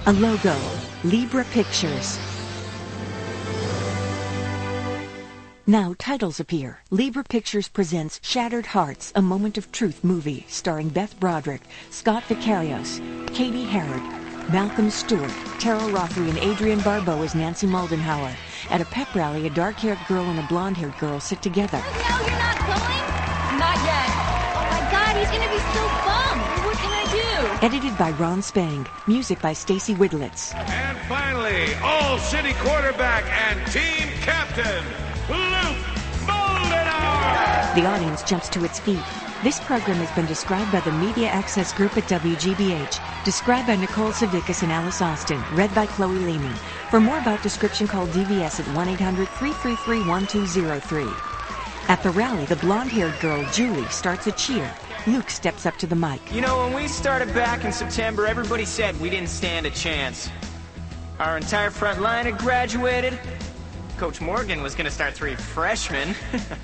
A logo, Libra Pictures. Now titles appear. Libra Pictures presents Shattered Hearts, a Moment of Truth movie starring Beth Broderick, Scott Vicarios, Katie Harrod, Malcolm Stewart, Tara Rothery, and Adrienne Barbeau as Nancy Moldenhauer. At a pep rally, a dark-haired girl and a blonde-haired girl sit together. No, you're not going? Not yet. Oh my God, he's gonna be so bummed. What can I do? Edited by Ron Spang. Music by Stacy Widlitz. And finally, all-city quarterback and team captain, Luke Moldenhauer. The audience jumps to its feet. This program has been described by the Media Access Group at WGBH. Described by Nicole Savickas and Alice Austin. Read by Chloe Lehman. For more about description, call DVS at 1-800-333-1203. At the rally, the blonde-haired girl, Julie, starts a cheer. Luke steps up to the mic. You know, when we started back in September, everybody said we didn't stand a chance. Our entire front line had graduated. Coach Morgan was going to start 3 freshmen.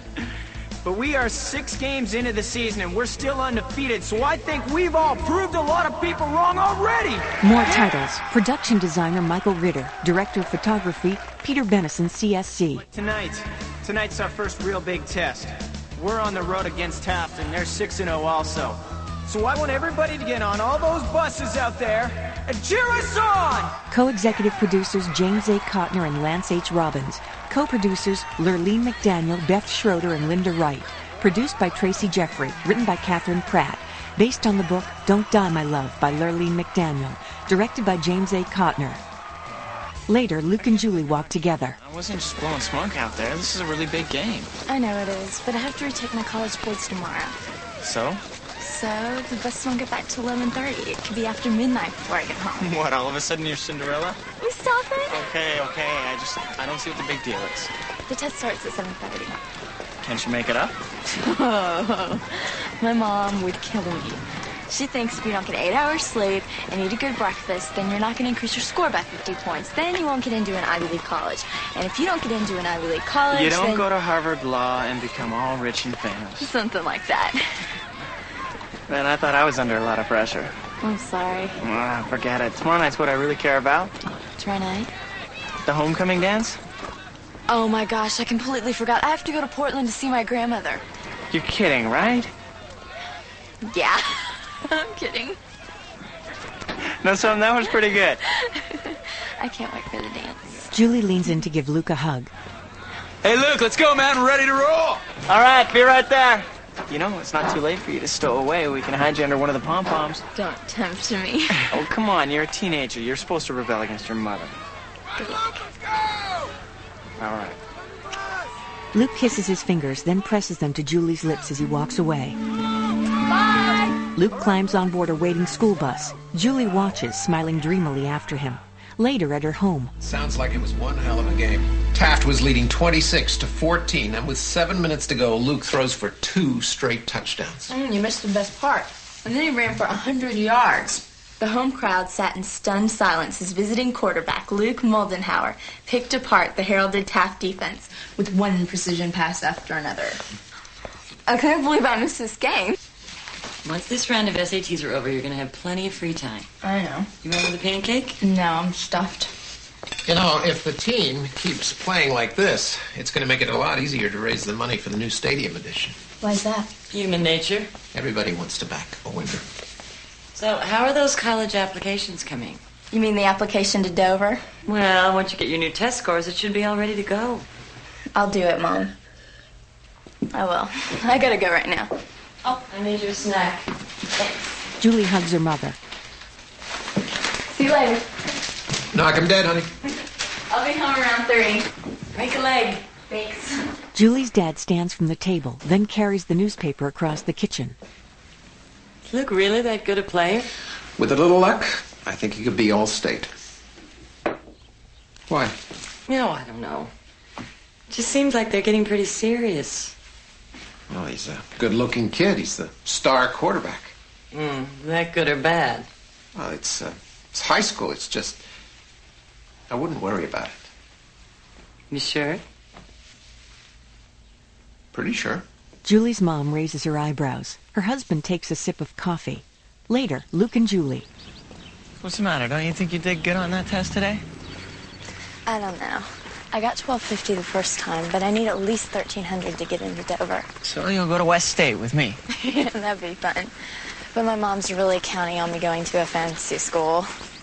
But we are 6 games into the season, and we're still undefeated, so I think we've all proved a lot of people wrong already. More titles. Production designer Michael Ritter. Director of photography Peter Benison, CSC. Tonight's our first real big test. We're on the road against Taft, and they're 6-0 also. So I want everybody to get on all those buses out there and cheer us on! Co-executive producers James A. Kotner and Lance H. Robbins. Co-producers Lurleen McDaniel, Beth Schroeder, and Linda Wright. Produced by Tracy Jeffrey. Written by Catherine Pratt. Based on the book Don't Die, My Love by Lurleen McDaniel. Directed by James A. Kotner. Later, Luke and Julie walk together. I wasn't just blowing smoke out there. This is a really big game. I know it is, but I have to retake my college boards tomorrow. So? So, the bus won't get back till 11:30. It could be after midnight before I get home. What, all of a sudden you're Cinderella? You stop it? Okay. I don't see what the big deal is. The test starts at 7:30. Can't you make it up? Oh, my mom would kill me. She thinks if you don't get 8 hours sleep and eat a good breakfast, then you're not going to increase your score by 50 points. Then you won't get into an Ivy League college. And if you don't get into an Ivy League college, you don't then... go to Harvard Law and become all rich and famous. Something like that. Man, I thought I was under a lot of pressure. I'm sorry. Forget it. Tomorrow night's what I really care about. Tomorrow night? The homecoming dance? Oh my gosh, I completely forgot. I have to go to Portland to see my grandmother. You're kidding, right? Yeah, I'm kidding. No, son, that was pretty good. I can't wait for the dance. Julie leans in to give Luke a hug. Hey, Luke, let's go, man. We're ready to roll. All right, be right there. You know, it's not too late for you to stow away. We can hide you under one of the pom-poms. Don't tempt me. Oh, come on. You're a teenager. You're supposed to rebel against your mother. Good luck. All right. Luke kisses his fingers, then presses them to Julie's lips as he walks away. Bye! Luke climbs on board a waiting school bus. Julie watches, smiling dreamily after him. Later at her home. Sounds like it was one hell of a game. Taft was leading 26-14, and with 7 minutes to go, Luke throws for 2 straight touchdowns. You missed the best part. And then he ran for 100 yards. The home crowd sat in stunned silence as visiting quarterback Luke Moldenhauer picked apart the heralded Taft defense With one precision pass after another. I can't believe I missed this game. Once this round of SATs are over, you're going to have plenty of free time. I know. You remember the pancake? No, I'm stuffed. You know, if the team keeps playing like this, it's going to make it a lot easier to raise the money for the new stadium addition. Why's that? Human nature. Everybody wants to back a winner. So, how are those college applications coming? You mean the application to Dover? Well, once you get your new test scores, it should be all ready to go. I'll do it, Mom. I will. I gotta go right now. Oh, I made you a snack. Thanks. Julie hugs her mother. See you later. Knock him dead, honey. I'll be home around 3. Break a leg. Thanks. Julie's dad stands from the table, then carries the newspaper across the kitchen. Is Luke really that good a player? With a little luck, I think he could be all-state. Why? No, I don't know. Just seems like they're getting pretty serious. Well, he's a good-looking kid. He's the star quarterback. That good or bad? Well, it's high school. It's just... I wouldn't worry about it. You sure? Pretty sure. Julie's mom raises her eyebrows. Her husband takes a sip of coffee. Later, Luke and Julie. What's the matter? Don't you think you did good on that test today? I don't know. I got 1250 the first time, but I need at least 1300 to get into Dover. So you'll go to West State with me. Yeah, that'd be fun. But my mom's really counting on me going to a fancy school.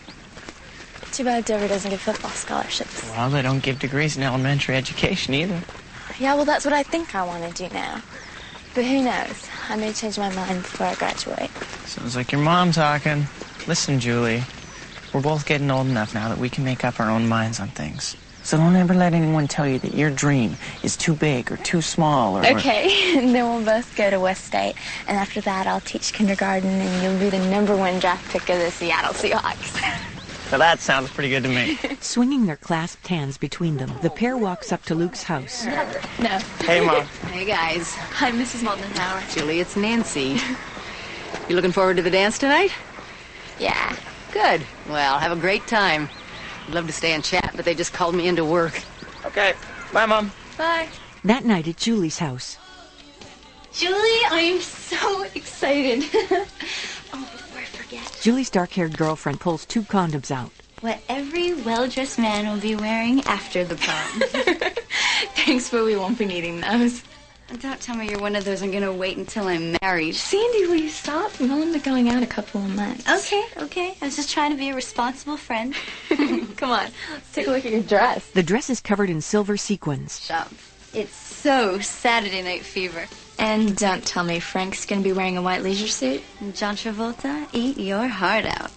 Too bad Dover doesn't give football scholarships. Well, they don't give degrees in elementary education either. Yeah, well, that's what I think I want to do now. But who knows? I may change my mind before I graduate. Sounds like your mom talking. Listen, Julie, we're both getting old enough now that we can make up our own minds on things. So don't ever let anyone tell you that your dream is too big or too small or... Okay, and then we'll both go to West State. And after that, I'll teach kindergarten, and you'll be the #1 draft pick of the Seattle Seahawks. Well, that sounds pretty good to me. Swinging their clasped hands between them, the pair walks up to Luke's house. No. Hey, Mom. Hey, guys. Hi, Mrs. Moldenhauer. Julie, it's Nancy. You looking forward to the dance tonight? Yeah. Good. Well, have a great time. I'd love to stay and chat, but they just called me into work. Okay. Bye, Mom. Bye. That night at Julie's house, Julie, I am so excited. Oh, before I forget. Julie's dark-haired girlfriend pulls 2 condoms out. What every well-dressed man will be wearing after the prom. Thanks, but we won't be needing those. Don't tell me you're one of those I'm gonna wait until I'm married. Sandy, will you stop? We've only been going out a couple of months. Okay. I was just trying to be a responsible friend. Come on, let's take a look at your dress. The dress is covered in silver sequins. Shop. It's so Saturday Night Fever. And don't tell me Frank's gonna be wearing a white leisure suit. John Travolta, eat your heart out.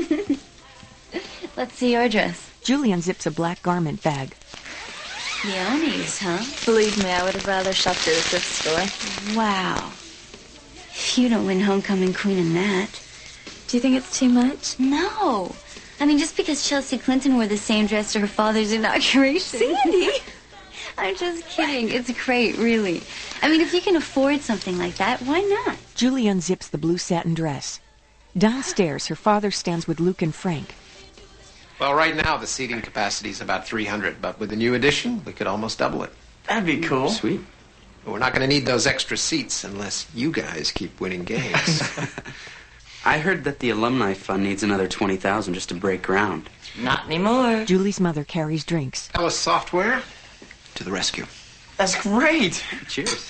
Let's see your dress. Julie unzips a black garment bag. Peonies, huh? Believe me, I would have rather shopped at a thrift store. Wow. If you don't win homecoming queen in that. Do you think it's too much? No. I mean, just because Chelsea Clinton wore the same dress to her father's inauguration. Sandy! I'm just kidding. It's great, really. I mean, if you can afford something like that, why not? Julie unzips the blue satin dress. Downstairs, her father stands with Luke and Frank. Well, right now the seating capacity is about 300, but with the new addition, we could almost double it. That'd be cool. Sweet. But we're not going to need those extra seats unless you guys keep winning games. I heard that the alumni fund needs another $20,000 just to break ground. Not anymore. Julie's mother carries drinks. Alice Software, to the rescue. That's great. Cheers.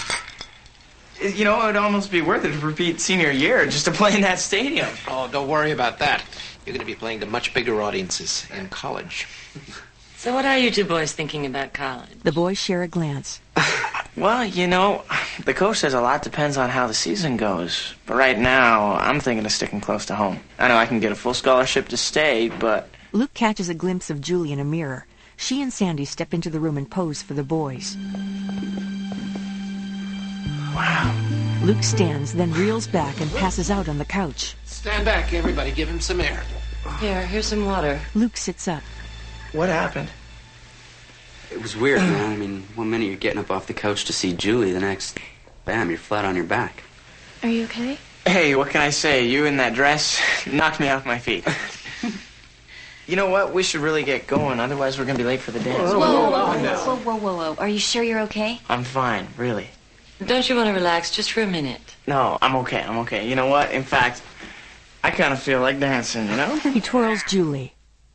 You know, it would almost be worth it to repeat senior year just to play in that stadium. Oh, don't worry about that. You're going to be playing to much bigger audiences in college. So what are you 2 boys thinking about college? The boys share a glance. Well, you know, the coach says a lot depends on how the season goes. But right now, I'm thinking of sticking close to home. I know I can get a full scholarship to stay, but... Luke catches a glimpse of Julie in a mirror. She and Sandy step into the room and pose for the boys. Wow. Luke stands, then reels back and passes out on the couch. Stand back, everybody. Give him some air. Here's some water. Luke sits up. What happened? It was weird, man. I mean, one minute you're getting up off the couch to see Julie, the next, bam, you're flat on your back. Are you okay? Hey, what can I say? You in that dress knocked me off my feet. You know what? We should really get going, otherwise we're going to be late for the dance. Whoa. Are you sure you're okay? I'm fine, really. Don't you want to relax just for a minute? No, I'm okay. You know what? In fact, I kind of feel like dancing, you know? He twirls Julie.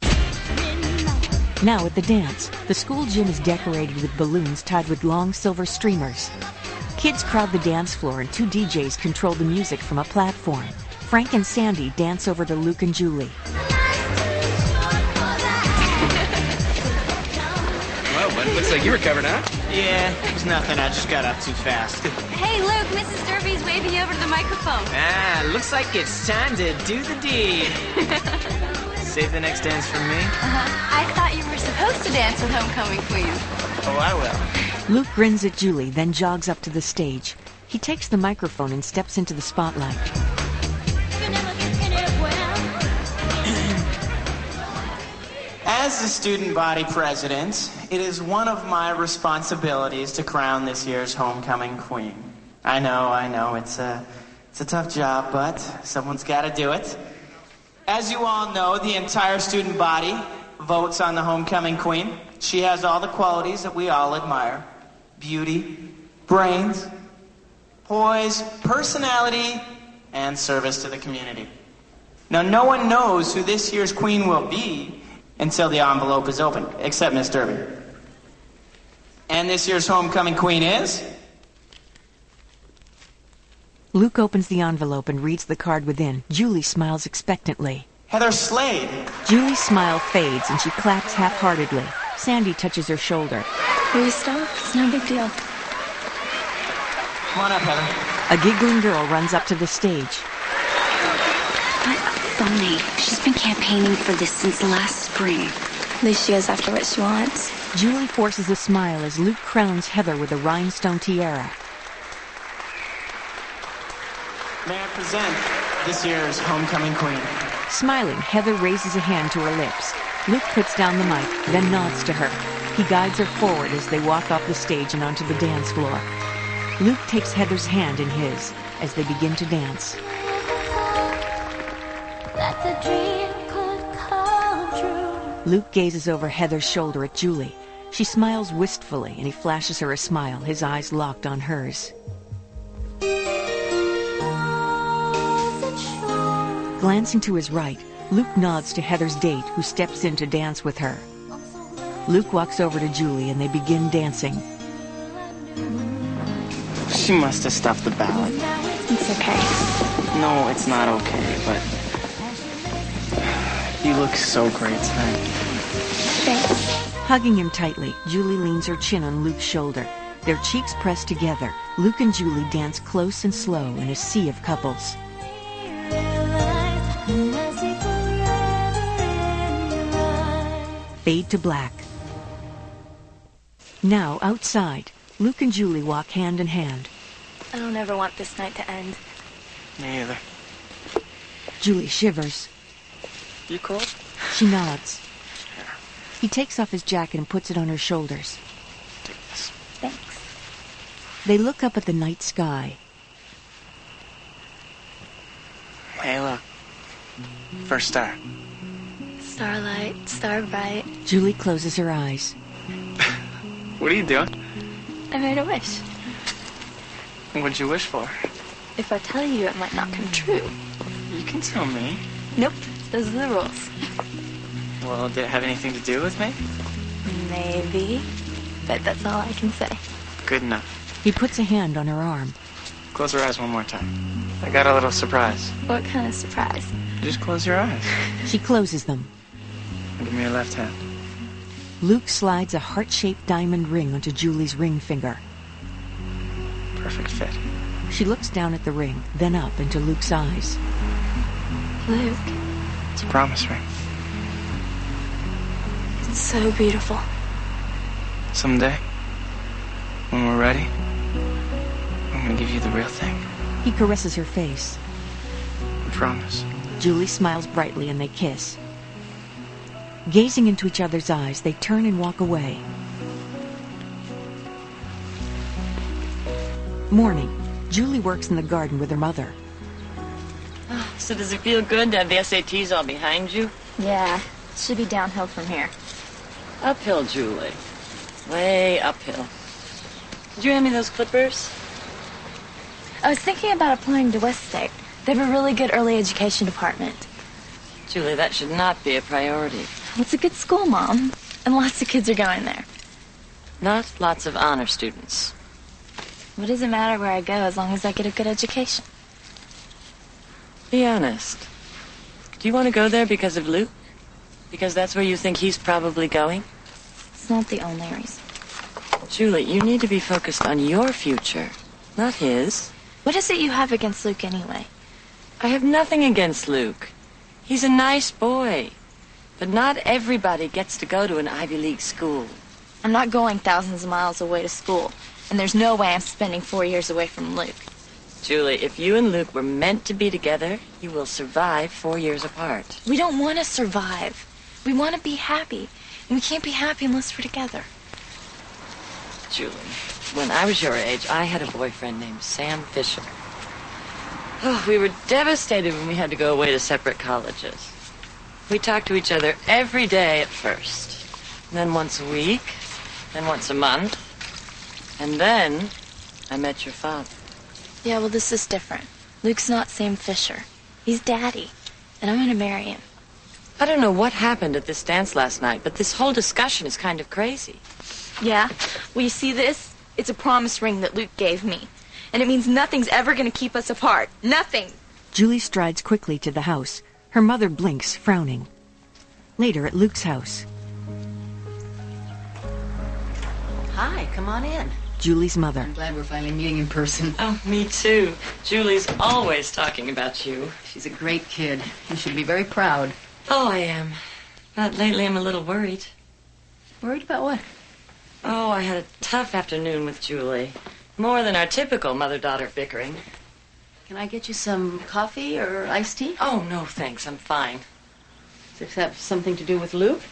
Now at the dance, the school gym is decorated with balloons tied with long silver streamers. Kids crowd the dance floor and 2 DJs control the music from a platform. Frank and Sandy dance over to Luke and Julie. Well, bud, looks like you recovered, huh? Yeah, it was nothing. I just got up too fast. Hey, Luke, Mrs. Derby's waving you over to the microphone. Looks like it's time to do the deed. Save the next dance for me? I thought you were supposed to dance with homecoming queen. Oh, I will. Luke grins at Julie, then jogs up to the stage. He takes the microphone and steps into the spotlight. As the student body president, it is one of my responsibilities to crown this year's homecoming queen. I know, it's a tough job, but someone's got to do it. As you all know, the entire student body votes on the homecoming queen. She has all the qualities that we all admire. Beauty, brains, poise, personality, and service to the community. Now, no one knows who this year's queen will be until the envelope is opened, except Miss Derby. And this year's homecoming queen is... Luke opens the envelope and reads the card within. Julie smiles expectantly. Heather Slade. Julie's smile fades and she claps half-heartedly. Sandy touches her shoulder. Will you stop? It's no big deal. Come on up, Heather. A giggling girl runs up to the stage. That's funny. She's been campaigning for this since last spring. At least she goes after what she wants. Julie forces a smile as Luke crowns Heather with a rhinestone tiara. May I present this year's homecoming queen? Smiling, Heather raises a hand to her lips. Luke puts down the mic, then nods to her. He guides her forward as they walk off the stage and onto the dance floor. Luke takes Heather's hand in his as they begin to dance. That the dream could come true. Luke gazes over Heather's shoulder at Julie. She smiles wistfully, and he flashes her a smile, his eyes locked on hers. Glancing to his right, Luke nods to Heather's date, who steps in to dance with her. Luke walks over to Julie, and they begin dancing. She must have stuffed the ballot. It's okay. No, it's not okay, but... You look so great tonight. Thanks. Hugging him tightly, Julie leans her chin on Luke's shoulder. Their cheeks pressed together. Luke and Julie dance close and slow in a sea of couples. Fade to black. Now, outside, Luke and Julie walk hand in hand. I don't ever want this night to end. Me either. Julie shivers. You cold? She nods. He takes off his jacket and puts it on her shoulders. Take this. Thanks. They look up at the night sky. Hey, look. First star. Starlight, star bright. Julie closes her eyes. What are you doing? I made a wish. What'd you wish for? If I tell you, it might not come true. You can tell me. Nope, those are the rules. Well, did it have anything to do with me? Maybe, but that's all I can say. Good enough. He puts a hand on her arm. Close your eyes one more time. I got a little surprise. What kind of surprise? Just close your eyes. She closes them. Give me your left hand. Luke slides a heart-shaped diamond ring onto Julie's ring finger. Perfect fit. She looks down at the ring, then up into Luke's eyes. Luke. It's a promise ring. It's so beautiful. Someday, when we're ready, I'm gonna give you the real thing. He caresses her face. I promise. Julie smiles brightly and they kiss. Gazing into each other's eyes, they turn and walk away. Morning. Julie works in the garden with her mother. So does it feel good to have the SATs all behind you? Yeah, it should be downhill from here. Uphill, Julie. Way uphill. Did you hand me those clippers? I was thinking about applying to West State. They have a really good early education department. Julie, that should not be a priority. It's a good school, Mom, and lots of kids are going there. Not lots of honor students. What does it matter where I go as long as I get a good education? Be honest. Do you want to go there because of Luke? Because that's where you think he's probably going? It's not the only reason. Julie, you need to be focused on your future, not his. What is it you have against Luke anyway? I have nothing against Luke. He's a nice boy. But not everybody gets to go to an Ivy League school. I'm not going thousands of miles away to school, and there's no way I'm spending 4 years away from Luke. Julie, if you and Luke were meant to be together, you will survive 4 years apart. We don't want to survive. We want to be happy, and we can't be happy unless we're together. Julie, when I was your age, I had a boyfriend named Sam Fisher. Oh, we were devastated when we had to go away to separate colleges. We talked to each other every day at first, and then once a week, then once a month, and then I met your father. Yeah, well, this is different. Luke's not Sam Fisher. He's Daddy. and I'm gonna marry him. I don't know what happened at this dance last night, but this whole discussion is kind of crazy. Yeah? Well, you see this? It's a promise ring that Luke gave me. And it means nothing's ever gonna keep us apart. Nothing! Julie strides quickly to the house. Her mother blinks, frowning. Later at Luke's house. Hi, come on in. Julie's mother. I'm glad we're finally meeting in person. Oh, me too. Julie's always talking about you. She's a great kid. You should be very proud. Oh, I am. But lately I'm a little worried. Worried about what? Oh, I had a tough afternoon with Julie. More than our typical mother-daughter bickering. Can I get you some coffee or iced tea? Oh, no, thanks. I'm fine. Does it have something to do with Luke?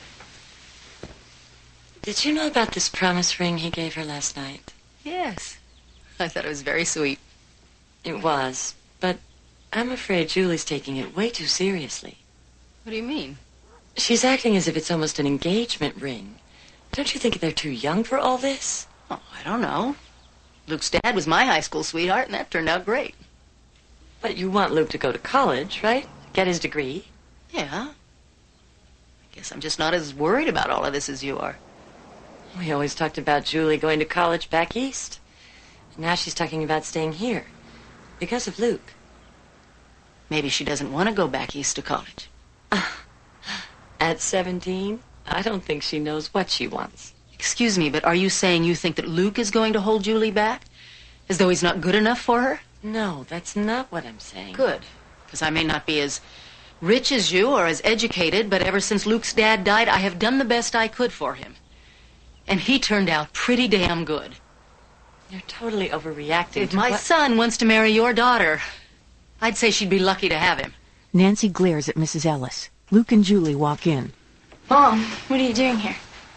Did you know about this promise ring he gave her last night? Yes. I thought it was very sweet. It was, but I'm afraid Julie's taking it way too seriously. What do you mean? She's acting as if it's almost an engagement ring. Don't you think they're too young for all this? Oh, I don't know. Luke's dad was my high school sweetheart, and that turned out great. But you want Luke to go to college, right? Get his degree? Yeah. I guess I'm just not as worried about all of this as you are. We always talked about Julie going to college back east. And now she's talking about staying here. Because of Luke. Maybe she doesn't want to go back east to college. At 17, I don't think she knows what she wants. Excuse me, but are you saying you think that Luke is going to hold Julie back? As though he's not good enough for her? No, that's not what I'm saying. Good. Because I may not be as rich as you or as educated, but ever since Luke's dad died, I have done the best I could for him. And he turned out pretty damn good. You're totally overreacting. If my son wants to marry your daughter, I'd say she'd be lucky to have him. Nancy glares at Mrs. Ellis. Luke and Julie walk in. Mom, what are you doing here?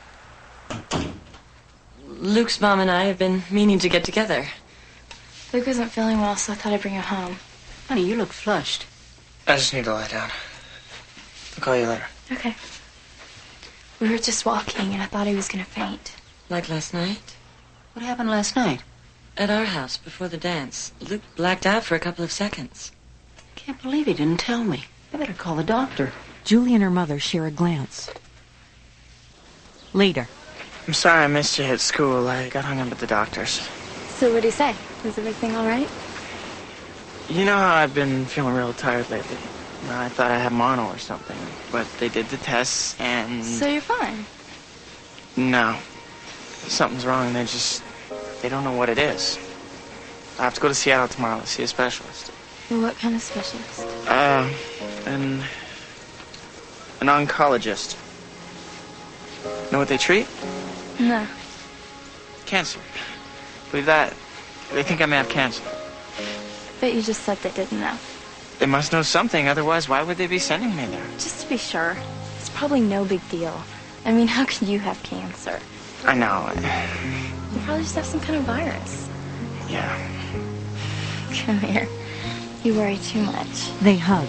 Luke's mom and I have been meaning to get together. Luke isn't feeling well, so I thought I'd bring him home. Honey, you look flushed. I just need to lie down. I'll call you later. Okay. We were just walking, and I thought he was gonna faint. Like last night? What happened last night? At our house, before the dance. Luke blacked out for a couple of seconds. I can't believe he didn't tell me. I better call the doctor. Julie and her mother share a glance. Later. I'm sorry I missed you at school. I got hung up at the doctor's. So what'd he say? Was everything all right? You know how I've been feeling real tired lately? I thought I had mono or something, but they did the tests and... So you're fine? No. Something's wrong. They don't know what it is. I have to go to Seattle tomorrow to see a specialist. Well, what kind of specialist? An oncologist. Know what they treat? No. Cancer. Believe that? They think I may have cancer. But you just said they didn't know. They must know something, otherwise why would they be sending me there? Just to be sure. It's probably no big deal. I mean, how could you have cancer? I know. You probably just have some kind of virus. Yeah. Come here. You worry too much. They hug.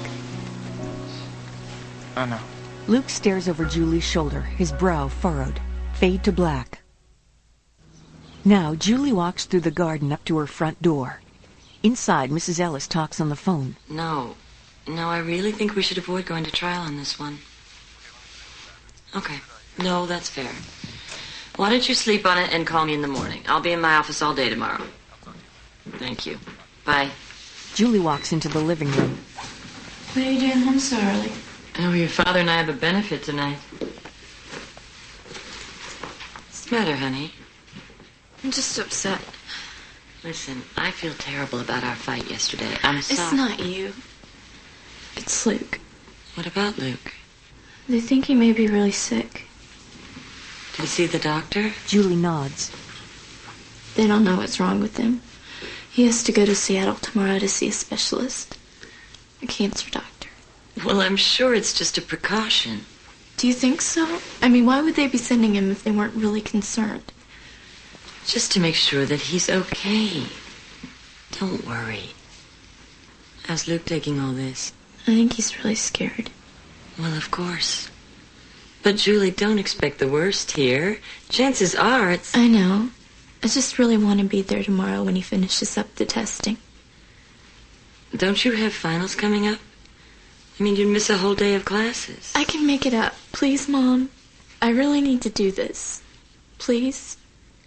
I know. Luke stares over Julie's shoulder, his brow furrowed. Fade to black. Now, Julie walks through the garden up to her front door. Inside, Mrs. Ellis talks on the phone. No, I really think we should avoid going to trial on this one. Okay. No, that's fair. Why don't you sleep on it and call me in the morning? I'll be in my office all day tomorrow. Thank you. Bye. Julie walks into the living room. What are you doing home so early? Oh, your father and I have a benefit tonight. What's the matter, honey? I'm just upset. Listen, I feel terrible about our fight yesterday. I'm sorry. It's not you. It's Luke. What about Luke? They think he may be really sick. Did you see the doctor? Julie nods. They don't know what's wrong with him. He has to go to Seattle tomorrow to see a specialist. A cancer doctor. Well, I'm sure it's just a precaution. Do you think so? I mean, why would they be sending him if they weren't really concerned? Just to make sure that he's okay. Don't worry. How's Luke taking all this? I think he's really scared. Well, of course. But, Julie, don't expect the worst here. Chances are it's... I know. I just really want to be there tomorrow when he finishes up the testing. Don't you have finals coming up? I mean, you'd miss a whole day of classes. I can make it up. Please, Mom. I really need to do this. Please?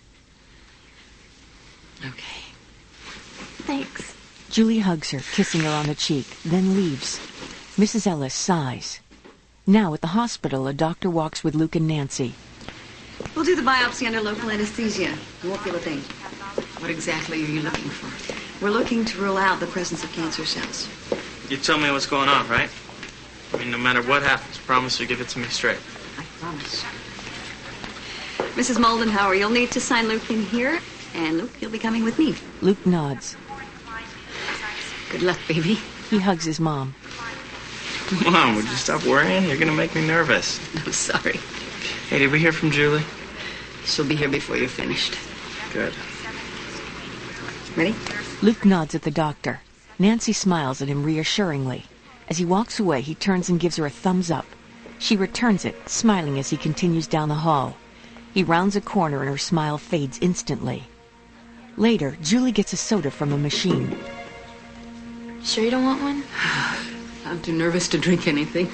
Okay. Thanks. Julie hugs her, kissing her on the cheek, then leaves. Mrs. Ellis sighs. Now at the hospital, a doctor walks with Luke and Nancy. We'll do the biopsy under local anesthesia. You won't feel a thing. What exactly are you looking for? We're looking to rule out the presence of cancer cells. You tell me what's going on, right? I mean, no matter what happens, promise you give it to me straight. I promise. Mrs. Moldenhauer, you'll need to sign Luke in here. And Luke, you'll be coming with me. Luke nods. Good luck, baby. He hugs his mom. Mom, would you stop worrying? You're gonna make me nervous. I'm sorry. Hey, did we hear from Julie? She'll be here before you're finished. Good. Ready? Luke nods at the doctor. Nancy smiles at him reassuringly. As he walks away, he turns and gives her a thumbs up. She returns it, smiling as he continues down the hall. He rounds a corner and her smile fades instantly. Later, Julie gets a soda from a machine. Sure you don't want one? I'm too nervous to drink anything.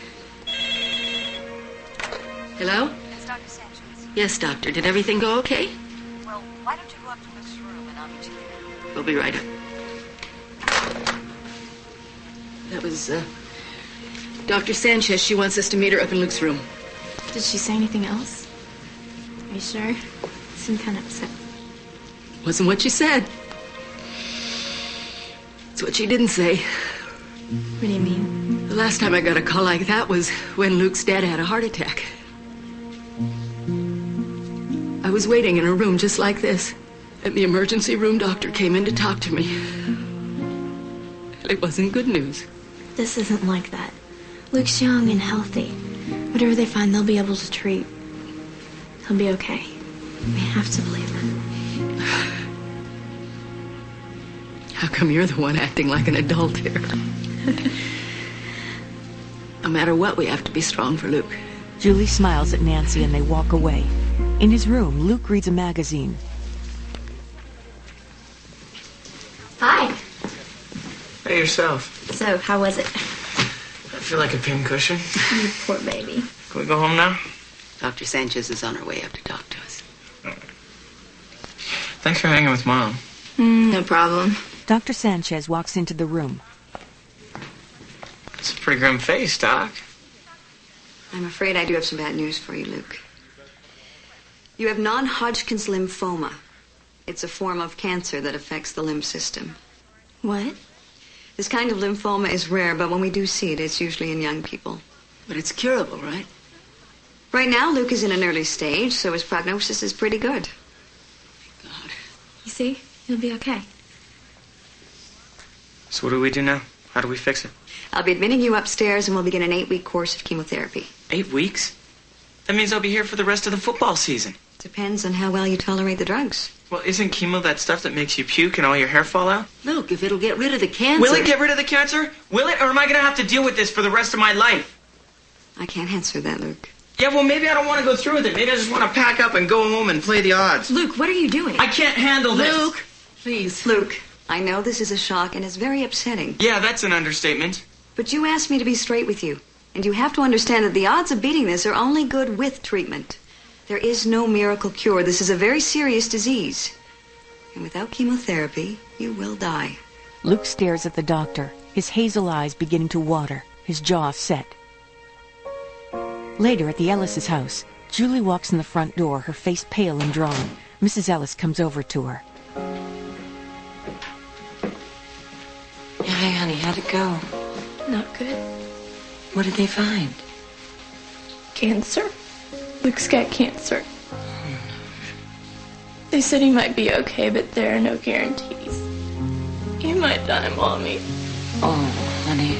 Hello? It's Dr. Sanchez. Yes, doctor. Did everything go okay? Well, why don't you go up to Luke's room and I'll meet you there? We'll be right up. That was, Dr. Sanchez. She wants us to meet her up in Luke's room. Did she say anything else? Are you sure? Seemed kind of upset. Wasn't what she said. It's what she didn't say. What do you mean? The last time I got a call like that was when Luke's dad had a heart attack. I was waiting in a room just like this, and the emergency room doctor came in to talk to me. And it wasn't good news. This isn't like that. Luke's young and healthy. Whatever they find, they'll be able to treat. He'll be okay. We have to believe that. How come you're the one acting like an adult here? No matter what, we have to be strong for Luke. Julie smiles at Nancy and they walk away. In his room, Luke reads a magazine. Hi. Hey, yourself. So, how was it? I feel like a pincushion. You poor baby. Can we go home now? Dr. Sanchez is on her way up to talk to us. Thanks for hanging with Mom. No problem. Dr. Sanchez walks into the room. It's a pretty grim face, Doc. I'm afraid I do have some bad news for you, Luke. You have non-Hodgkin's lymphoma. It's a form of cancer that affects the lymph system. What? This kind of lymphoma is rare, but when we do see it, it's usually in young people. But it's curable, right? Right now, Luke is in an early stage, so his prognosis is pretty good. God. You see? He'll be okay. So what do we do now? How do we fix it? I'll be admitting you upstairs, and we'll begin an 8-week course of chemotherapy. 8 weeks? That means I'll be here for the rest of the football season. Depends on how well you tolerate the drugs. Well, isn't chemo that stuff that makes you puke and all your hair fall out? Look, if it'll get rid of the cancer... Will it get rid of the cancer? Will it? Or am I going to have to deal with this for the rest of my life? I can't answer that, Luke. Yeah, well, maybe I don't want to go through with it. Maybe I just want to pack up and go home and play the odds. Luke, what are you doing? I can't handle this. Luke, please. Luke, I know this is a shock and it's very upsetting. Yeah, that's an understatement. But you asked me to be straight with you. And you have to understand that the odds of beating this are only good with treatment. There is no miracle cure. This is a very serious disease. And without chemotherapy, you will die. Luke stares at the doctor, his hazel eyes beginning to water, his jaw set. Later at the Ellis' house, Julie walks in the front door, her face pale and drawn. Mrs. Ellis comes over to her. Hi, honey. How'd it go? Not good. What did they find? Cancer. Luke's got cancer. They said he might be okay, but there are no guarantees. He might die, Mommy. Oh, honey.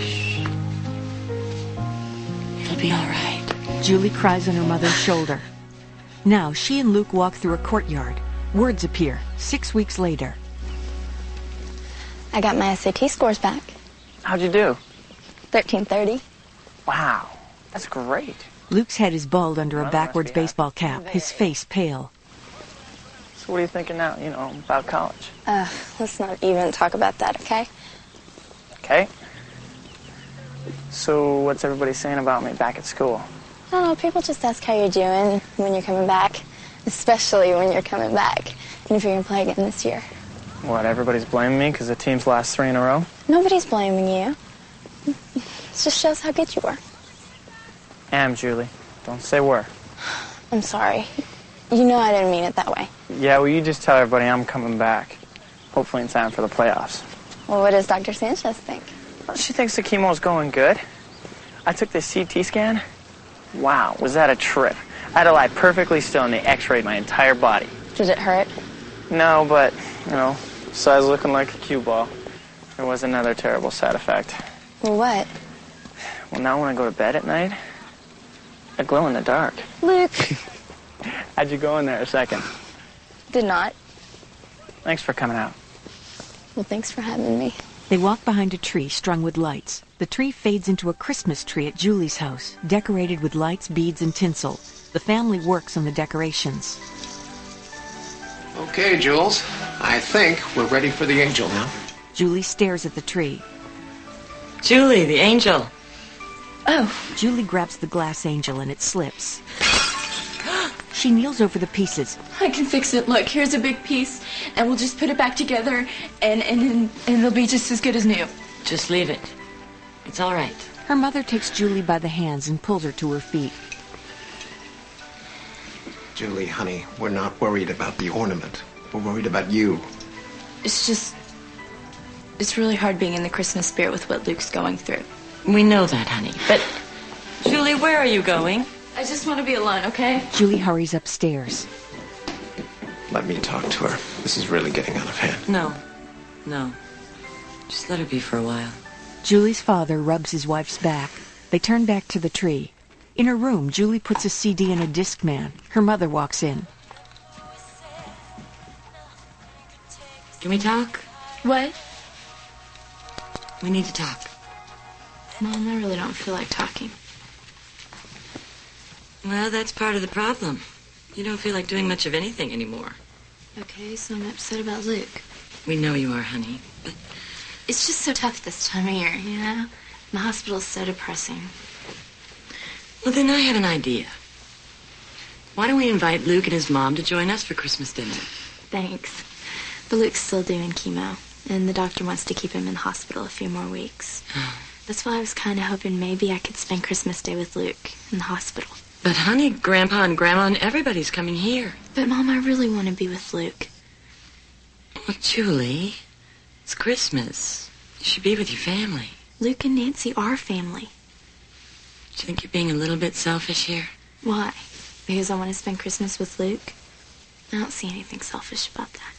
It'll be all right. Julie cries on her mother's shoulder. Now, she and Luke walk through a courtyard. Words appear, 6 weeks later. I got my SAT scores back. How'd you do? 1330. Wow, that's great. Luke's head is bald under a backwards baseball cap, his face pale. So what are you thinking now, about college? Let's not even talk about that, okay? Okay. So what's everybody saying about me back at school? Oh, people just ask how you're doing when you're coming back. Especially when you're coming back. And if you're going to play again this year. What, everybody's blaming me because the team's lost 3 in a row? Nobody's blaming you. It just shows how good you are. Julie. Don't say were. I'm sorry. You know I didn't mean it that way. Yeah, well, you just tell everybody I'm coming back. Hopefully in time for the playoffs. Well, what does Dr. Sanchez think? Well, she thinks the chemo's going good. I took the CT scan. Wow, was that a trip. I had to lie perfectly still and they x-rayed my entire body. Did it hurt? No, but, size looking like a cue ball. There was another terrible side effect. Well, what? Well, now when I go to bed at night, I glow in the dark. Luke. How'd you go in there a second? Did not. Thanks for coming out. Well, thanks for having me. They walk behind a tree strung with lights. The tree fades into a Christmas tree at Julie's house, decorated with lights, beads, and tinsel. The family works on the decorations. Okay, Jules. I think we're ready for the angel now. Julie stares at the tree. Julie, the angel. Oh. Julie grabs the glass angel and it slips. She kneels over the pieces. I can fix it. Look, here's a big piece, and we'll just put it back together, and it'll be just as good as new. Just leave it. It's all right. Her mother takes Julie by the hands and pulls her to her feet. Julie, honey, we're not worried about the ornament. We're worried about you. It's really hard being in the Christmas spirit with what Luke's going through. We know that, honey. But, Julie, where are you going? I just want to be alone, okay? Julie hurries upstairs. Let me talk to her. This is really getting out of hand. No. Just let her be for a while. Julie's father rubs his wife's back. They turn back to the tree. In her room, Julie puts a CD in a Discman. Her mother walks in. Can we talk? What? We need to talk. Mom, I really don't feel like talking. Well, that's part of the problem. You don't feel like doing much of anything anymore. Okay, so I'm upset about Luke. We know you are, honey. But it's just so tough this time of year, you know? The hospital's so depressing. Well, then I have an idea. Why don't we invite Luke and his mom to join us for Christmas dinner? Thanks. But Luke's still doing chemo, and the doctor wants to keep him in the hospital a few more weeks. That's why I was kind of hoping maybe I could spend Christmas Day with Luke in the hospital. But, honey, Grandpa and Grandma and everybody's coming here. But, Mom, I really want to be with Luke. Well, Julie, it's Christmas. You should be with your family. Luke and Nancy are family. Do you think you're being a little bit selfish here? Why? Because I want to spend Christmas with Luke? I don't see anything selfish about that.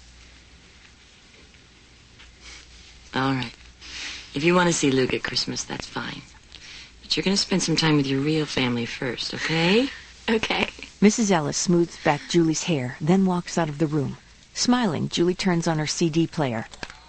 All right. If you want to see Luke at Christmas, that's fine. But you're going to spend some time with your real family first, okay? Okay. Mrs. Ellis smooths back Julie's hair, then walks out of the room. Smiling, Julie turns on her CD player.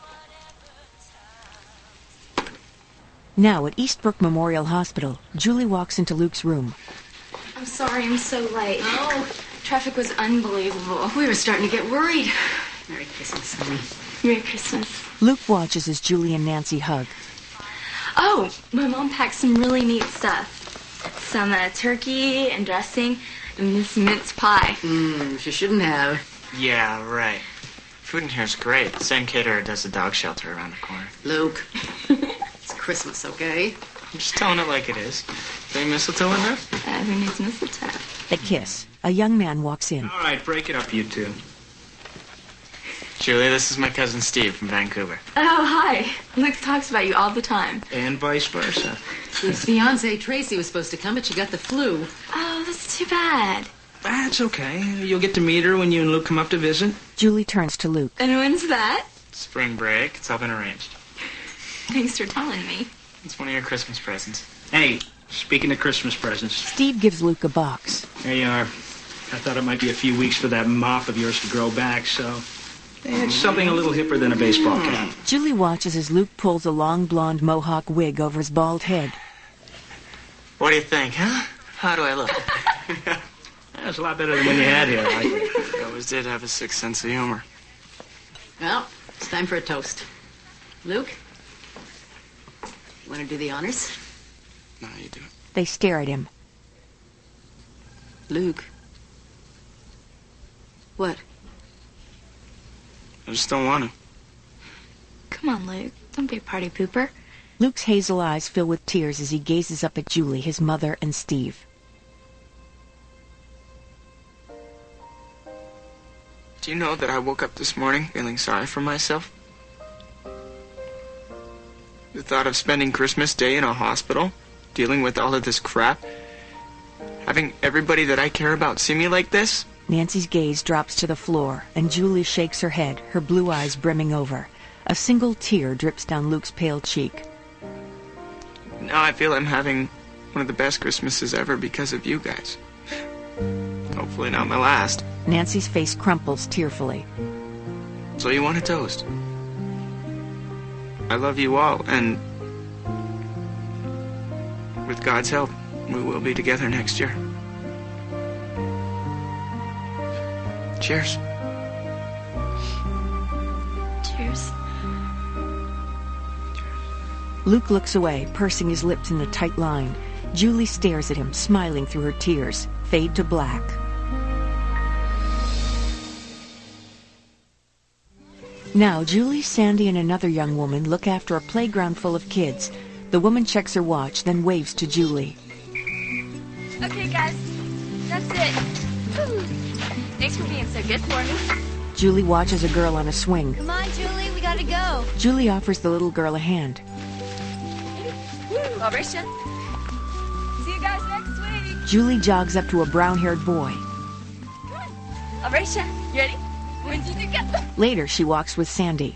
Now, at Eastbrook Memorial Hospital, Julie walks into Luke's room. I'm sorry I'm so late. Oh, traffic was unbelievable. We were starting to get worried. Merry Christmas, honey. Merry Christmas. Luke watches as Julie and Nancy hug. Oh, my mom packed some really neat stuff. Some turkey and dressing and this mince pie. She shouldn't have. Yeah, right. Food in here is great. The same caterer does the dog shelter around the corner. Luke, it's Christmas, okay? I'm just telling it like it is. Is there any mistletoe in there? Who needs mistletoe? They kiss. A young man walks in. All right, break it up, you two. Julie, this is my cousin Steve from Vancouver. Oh, hi. Luke talks about you all the time. And vice versa. His fiancée, Tracy, was supposed to come, but she got the flu. Oh, that's too bad. That's okay. You'll get to meet her when you and Luke come up to visit. Julie turns to Luke. And when's that? Spring break. It's all been arranged. Thanks for telling me. It's one of your Christmas presents. Hey, speaking of Christmas presents. Steve gives Luke a box. There you are. I thought it might be a few weeks for that mop of yours to grow back, so it's something a little hipper than a baseball cap. Julie watches as Luke pulls a long blonde mohawk wig over his bald head. What do you think, huh? How do I look? That's a lot better than when you had hair. I always did have a sick sense of humor. Well, it's time for a toast. Luke, want to do the honors? No, you do it. They stare at him. Luke. What? I just don't want to. Come on, Luke. Don't be a party pooper. Luke's hazel eyes fill with tears as he gazes up at Julie, his mother, and Steve. Do you know that I woke up this morning feeling sorry for myself? The thought of spending Christmas Day in a hospital, dealing with all of this crap, having everybody that I care about see me like this? Nancy's gaze drops to the floor, and Julie shakes her head, her blue eyes brimming over. A single tear drips down Luke's pale cheek. Now I feel I'm having one of the best Christmases ever because of you guys. Hopefully not my last. Nancy's face crumples tearfully. So you want a toast? I love you all, and with God's help, we will be together next year. Cheers. Cheers. Luke looks away, pursing his lips in a tight line. Julie stares at him, smiling through her tears. Fade to black. Now, Julie, Sandy, and another young woman look after a playground full of kids. The woman checks her watch, then waves to Julie. Okay, guys. That's it. Whew. Thanks for being so good for me. Julie watches a girl on a swing. Come on, Julie, we gotta go. Julie offers the little girl a hand. Woo, Operation. See you guys next week. Julie jogs up to a brown-haired boy. Come on. Operation, you ready? When did you get them? Later, she walks with Sandy.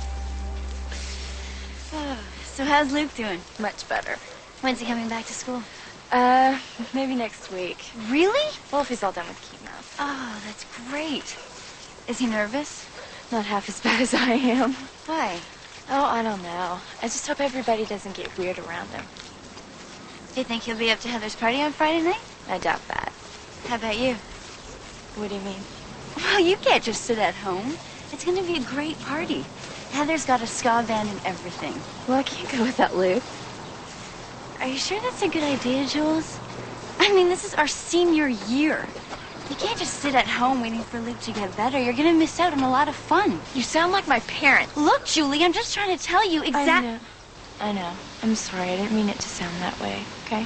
So how's Luke doing? Much better. When's he coming back to school? Maybe next week. Really? Well, if he's all done with chemo. Oh, that's great. Is he nervous? Not half as bad as I am. Why? Oh, I don't know. I just hope everybody doesn't get weird around him. Do you think he'll be up to Heather's party on Friday night? I doubt that. How about you? What do you mean? Well, you can't just sit at home. It's going to be a great party. Heather's got a ska band and everything. Well, I can't go without Luke. Are you sure that's a good idea, Jules? I mean, this is our senior year. You can't just sit at home waiting for Luke to get better. You're going to miss out on a lot of fun. You sound like my parent. Look, Julie, I'm just trying to tell you exactly. I know. I'm sorry. I didn't mean it to sound that way, okay?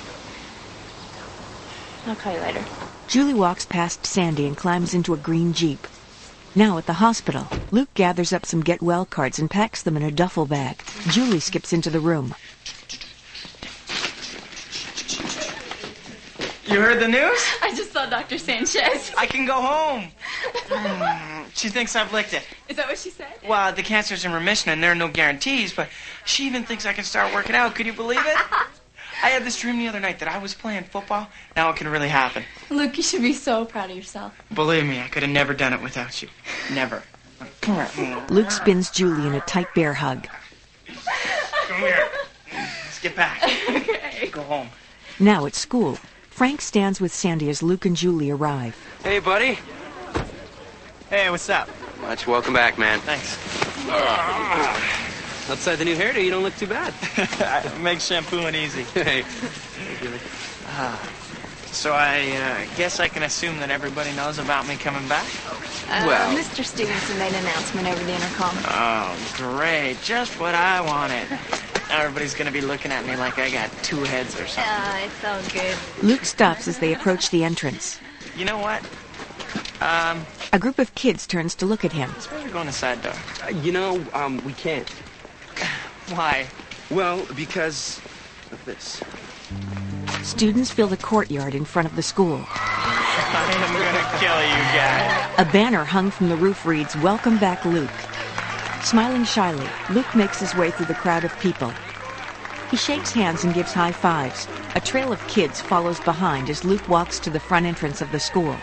I'll call you later. Julie walks past Sandy and climbs into a green Jeep. Now at the hospital, Luke gathers up some get-well cards and packs them in a duffel bag. Julie skips into the room. You heard the news? I just saw Dr. Sanchez. I can go home. She thinks I've licked it. Is that what she said? Well, the cancer's in remission and there are no guarantees, but she even thinks I can start working out. Could you believe it? I had this dream the other night that I was playing football. Now it can really happen. Luke, you should be so proud of yourself. Believe me, I could have never done it without you. Never. Luke spins Julie in a tight bear hug. Come here. Let's get back. Okay. Go home. Now at school, Frank stands with Sandy as Luke and Julie arrive. Hey, buddy. Hey, what's up? Much. Welcome back, man. Thanks. Outside the new hairdo, you don't look too bad. It makes shampooing easy. Hey. So I guess I can assume that everybody knows about me coming back? Well. Mr. Stevenson made an announcement over the intercom. Oh, great. Just what I wanted. Now everybody's going to be looking at me like I got two heads or something. It's all good. Luke stops as they approach the entrance. You know what? A group of kids turns to look at him. Let's maybe go in the side door. We can't. Why? Well, because of this. Students fill the courtyard in front of the school. I am gonna kill you guys. A banner hung from the roof reads, "Welcome back, Luke." Smiling shyly, Luke makes his way through the crowd of people. He shakes hands and gives high fives. A trail of kids follows behind as Luke walks to the front entrance of the school.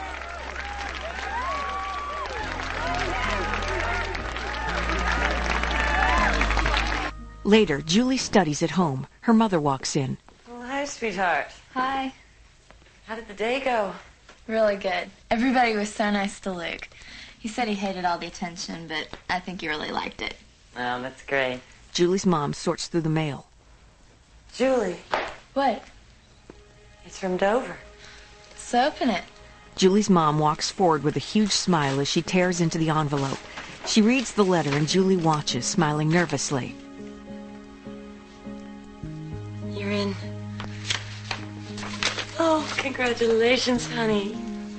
Later, Julie studies at home. Her mother walks in. Well, hi, sweetheart. Hi. How did the day go? Really good. Everybody was so nice to Luke. He said he hated all the attention, but I think he really liked it. Oh, that's great. Julie's mom sorts through the mail. Julie, What? It's from Dover. So open it. Julie's mom walks forward with a huge smile as she tears into the envelope. She reads the letter and Julie watches, smiling nervously. You're in. Oh, congratulations, honey.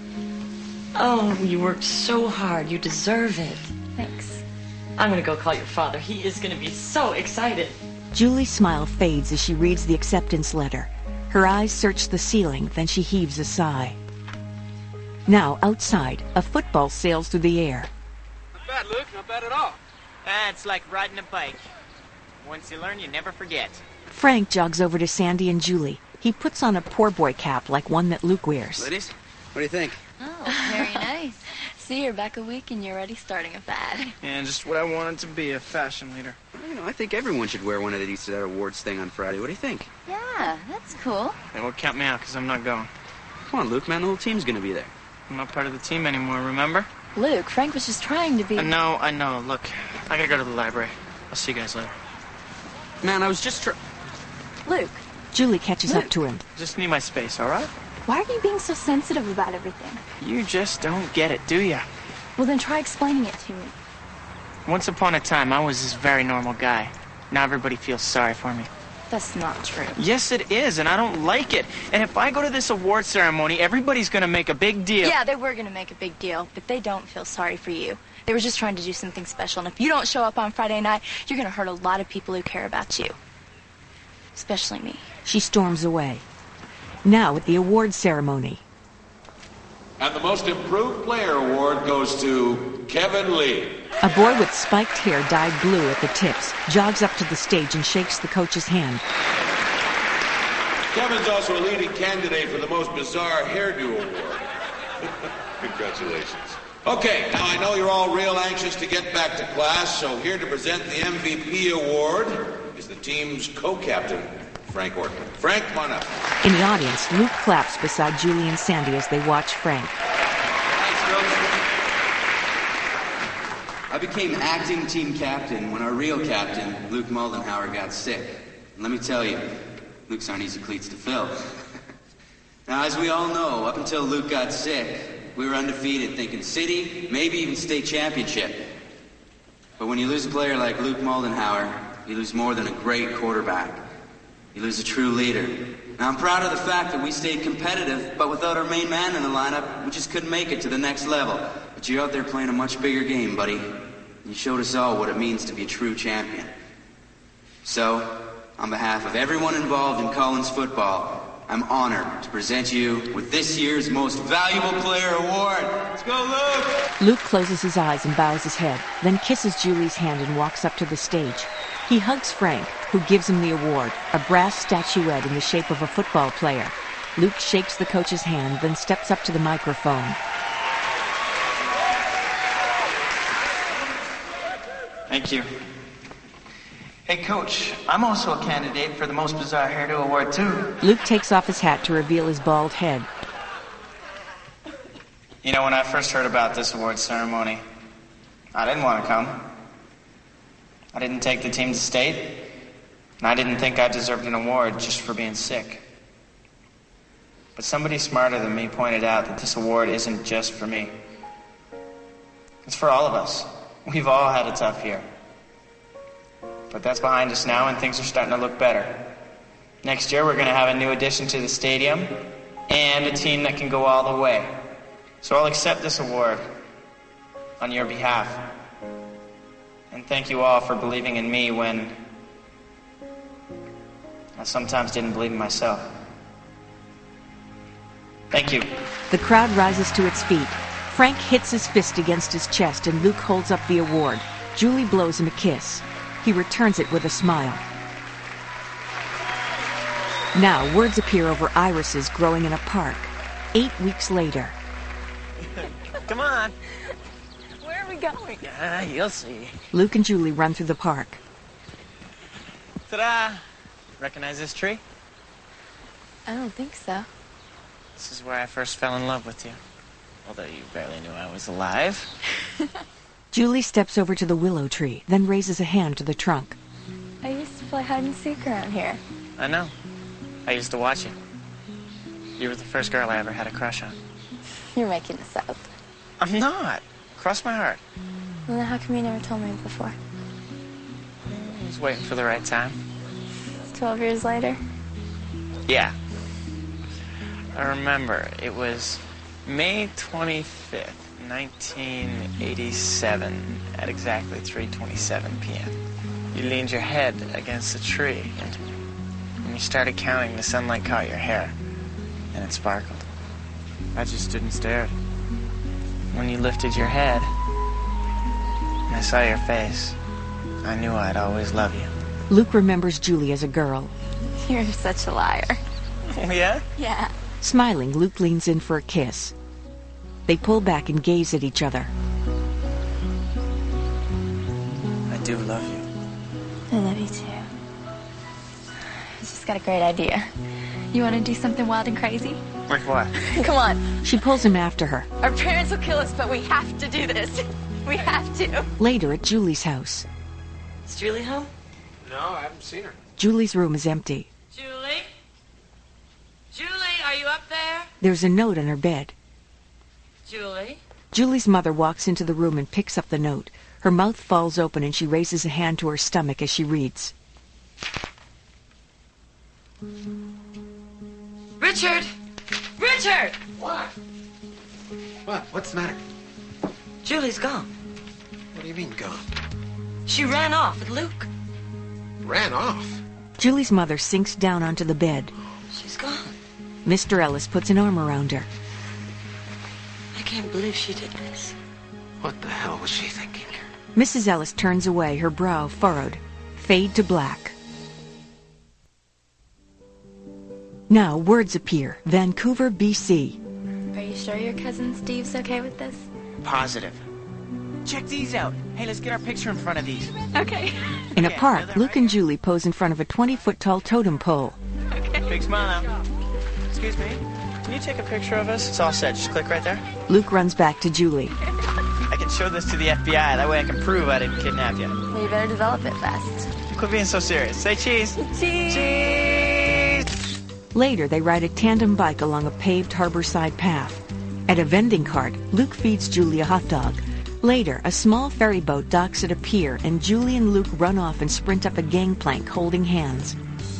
Oh, you worked so hard. You deserve it. Thanks. I'm gonna go call your father. He is gonna be so excited. Julie's smile fades as she reads the acceptance letter. Her eyes search the ceiling, then she heaves a sigh. Now, outside, a football sails through the air. Not bad, Luke. Not bad at all. It's like riding a bike. Once you learn, you never forget. Frank jogs over to Sandy and Julie. He puts on a poor boy cap like one that Luke wears. Ladies, what do you think? Oh, very nice. See, you're back a week and you're already starting a fad. And just what I wanted to be, a fashion leader. Well, you know, I think everyone should wear one of these at that awards thing on Friday. What do you think? Yeah, that's cool. Hey, well, count me out, because I'm not going. Come on, Luke, man. The whole team's going to be there. I'm not part of the team anymore, remember? Luke, Frank was just trying to be... I know. Look, I gotta go to the library. I'll see you guys later. Man, I was just Luke. Julie catches up to him. Just need my space, all right? Why are you being so sensitive about everything? You just don't get it, do ya? Well, then try explaining it to me. Once upon a time, I was this very normal guy. Now everybody feels sorry for me. That's not true. Yes, it is, and I don't like it. And if I go to this award ceremony, everybody's gonna make a big deal. Yeah, they were gonna make a big deal, but they don't feel sorry for you. They were just trying to do something special, and if you don't show up on Friday night, you're gonna hurt a lot of people who care about you. Especially me. She storms away. Now at the award ceremony. And the Most Improved Player Award goes to Kevin Lee. A boy with spiked hair dyed blue at the tips jogs up to the stage and shakes the coach's hand. Kevin's also a leading candidate for the Most Bizarre Hairdo Award. Congratulations. Okay, now I know you're all real anxious to get back to class, so here to present the MVP award is the team's co-captain, Frank Ortman. Frank, come on up. In the audience, Luke claps beside Julie and Sandy as they watch Frank. I became acting team captain when our real captain, Luke Moldenhauer, got sick. And let me tell you, Luke's aren't easy cleats to fill. Now, as we all know, up until Luke got sick, we were undefeated, thinking city, maybe even state championship. But when you lose a player like Luke Moldenhauer, you lose more than a great quarterback. You lose a true leader. Now, I'm proud of the fact that we stayed competitive, but without our main man in the lineup, we just couldn't make it to the next level. But you're out there playing a much bigger game, buddy. You showed us all what it means to be a true champion. So, on behalf of everyone involved in Collins football, I'm honored to present you with this year's Most Valuable Player Award. Let's go, Luke! Luke closes his eyes and bows his head, then kisses Julie's hand and walks up to the stage. He hugs Frank, who gives him the award, a brass statuette in the shape of a football player. Luke shakes the coach's hand, then steps up to the microphone. Thank you. Hey, Coach, I'm also a candidate for the Most Bizarre Hairdo Award, too. Luke takes off his hat to reveal his bald head. You know, when I first heard about this award ceremony, I didn't want to come. I didn't take the team to state, and I didn't think I deserved an award just for being sick. But somebody smarter than me pointed out that this award isn't just for me. It's for all of us. We've all had a tough year. But that's behind us now, and things are starting to look better. Next year, we're going to have a new addition to the stadium and a team that can go all the way. So I'll accept this award on your behalf. And thank you all for believing in me when I sometimes didn't believe in myself. Thank you. The crowd rises to its feet. Frank hits his fist against his chest and Luke holds up the award. Julie blows him a kiss. He returns it with a smile. Now, words appear over irises growing in a park. 8 weeks later. Come on. Where are we going? You'll see. Luke and Julie run through the park. Ta-da! Recognize this tree? I don't think so. This is where I first fell in love with you. Although you barely knew I was alive. Julie steps over to the willow tree, then raises a hand to the trunk. I used to play hide and seek around here. I know. I used to watch you. You were the first girl I ever had a crush on. You're making this up. I'm not. Cross my heart. Well, then how come you never told me before? I was waiting for the right time. 12 years later? Yeah. I remember. It was May 25th, 1987, at exactly 3:27 p.m. You leaned your head against a tree, and when you started counting, the sunlight caught your hair, and it sparkled. I just stood and stared. When you lifted your head, and I saw your face, I knew I'd always love you. Luke remembers Julie as a girl. You're such a liar. Oh, yeah? Yeah. Smiling, Luke leans in for a kiss. They pull back and gaze at each other. I do love you. I love you too. I just got a great idea. You want to do something wild and crazy? Like what? Come on. She pulls him after her. Our parents will kill us, but we have to do this. We have to. Later at Julie's house. Is Julie home? No, I haven't seen her. Julie's room is empty. Julie? Julie, are you up there? There's a note on her bed. Julie? Julie's mother walks into the room and picks up the note. Her mouth falls open and she raises a hand to her stomach as she reads. Richard! Richard! What? What? What's the matter? Julie's gone. What do you mean gone? She ran off with Luke. Ran off? Julie's mother sinks down onto the bed. She's gone. Mr. Ellis puts an arm around her. I can't believe she did this. What the hell was she thinking? Mrs. Ellis turns away, her brow furrowed. Fade to black. Now words appear. Vancouver, BC. Are you sure your cousin Steve's okay with this? Positive. Check these out. Hey, let's get our picture in front of these. Okay. In a park, Luke and Julie pose in front of a 20-foot-tall totem pole. Okay. Big smile now. Excuse me. Can you take a picture of us? It's all set. Just click right there. Luke runs back to Julie. I can show this to the FBI. That way I can prove I didn't kidnap you. Well, you better develop it fast. Quit being so serious. Say cheese. Cheese. Cheese. Later, they ride a tandem bike along a paved harborside path. At a vending cart, Luke feeds Julie a hot dog. Later, a small ferry boat docks at a pier, and Julie and Luke run off and sprint up a gangplank holding hands.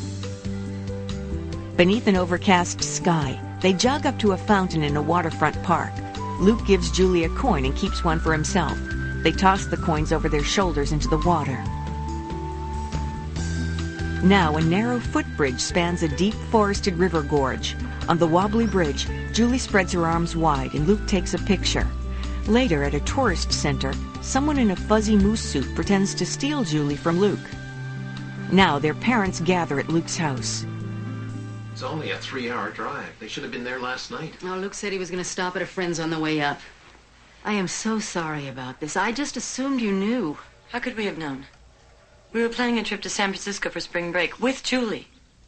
Beneath an overcast sky, they jog up to a fountain in a waterfront park. Luke gives Julie a coin and keeps one for himself. They toss the coins over their shoulders into the water. Now, a narrow footbridge spans a deep forested river gorge. On the wobbly bridge, Julie spreads her arms wide and Luke takes a picture. Later, at a tourist center, someone in a fuzzy moose suit pretends to steal Julie from Luke. Now, their parents gather at Luke's house. It's only a 3-hour drive. They should have been there last night. Oh, Luke said he was going to stop at a friend's on the way up. I am so sorry about this. I just assumed you knew. How could we have known? We were planning a trip to San Francisco for spring break with Julie.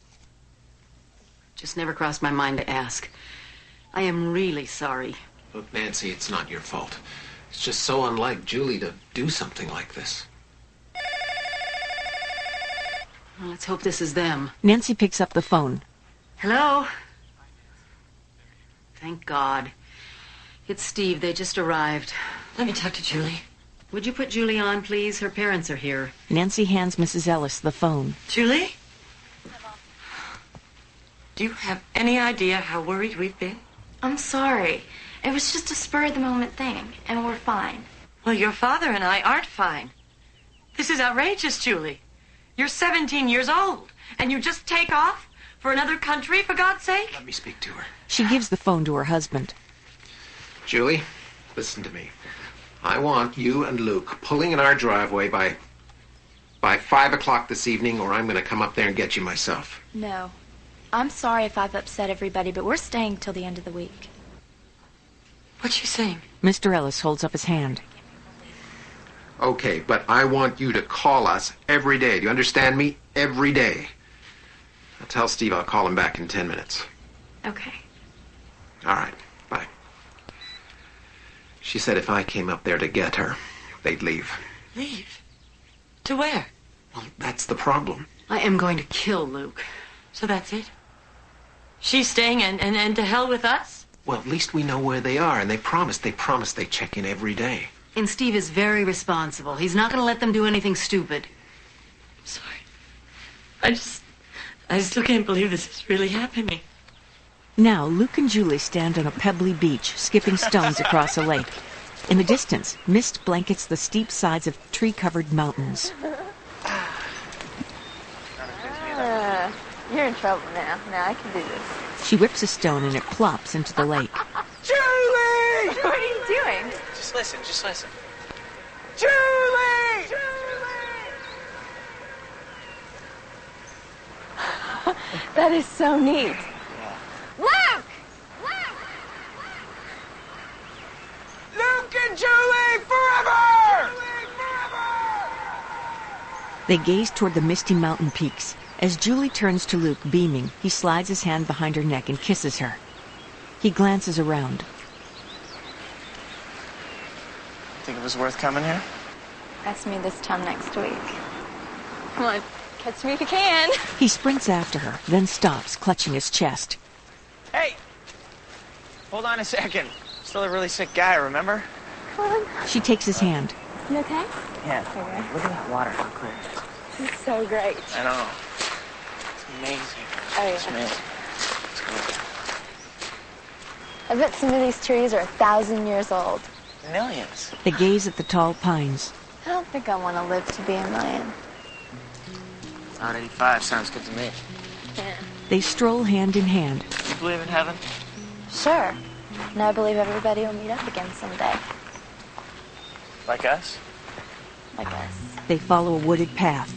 Just never crossed my mind to ask. I am really sorry. Look, Nancy, it's not your fault. It's just so unlike Julie to do something like this. Well, let's hope this is them. Nancy picks up the phone. Hello? Thank God. It's Steve. They just arrived. Let me talk to Julie. Would you put Julie on, please? Her parents are here. Nancy hands Mrs. Ellis the phone. Julie? Do you have any idea how worried we've been? I'm sorry. It was just a spur-of-the-moment thing, and we're fine. Well, your father and I aren't fine. This is outrageous, Julie. You're 17 years old, and you just take off for another country, for God's sake? Let me speak to her. She gives the phone to her husband. Julie, listen to me. I want you and Luke pulling in our driveway by 5 o'clock this evening, or I'm going to come up there and get you myself. No. I'm sorry if I've upset everybody, but we're staying till the end of the week. What's she saying? Mr. Ellis holds up his hand. Okay, but I want you to call us every day. Do you understand me? Every day. I'll tell Steve I'll call him back in 10 minutes. Okay. All right, bye. She said if I came up there to get her, they'd leave. Leave? To where? Well, that's the problem. I am going to kill Luke. So that's it? She's staying, and to hell with us? Well, at least we know where they are, and they promised they check in every day. And Steve is very responsible. He's not going to let them do anything stupid. I still can't believe this is really happening. Now, Luke and Julie stand on a pebbly beach, skipping stones across a lake. In the distance, mist blankets the steep sides of tree-covered mountains. You're in trouble now. Now I can do this. She whips a stone and it plops into the lake. Julie! What are you doing? Just listen. Julie! That is so neat. Luke! Luke and Julie forever! They gaze toward the misty mountain peaks. As Julie turns to Luke, beaming, he slides his hand behind her neck and kisses her. He glances around. Think it was worth coming here? Ask me this time next week. Come on, catch me if you can. He sprints after her, then stops, clutching his chest. Hey! Hold on a second. Still a really sick guy, remember? Come on. She takes his hand. You okay? Yeah. Look at that water, how clear. It's so great. I know. It's amazing. Oh, yeah. It's amazing. Let's go. I bet some of these trees are 1,000 years old. Millions. They gaze at the tall pines. I don't think I want to live to be a million. About 85 sounds good to me. Yeah. They stroll hand in hand. You believe in heaven? Sure. And I believe everybody will meet up again someday. Like us? Like us. They follow a wooded path.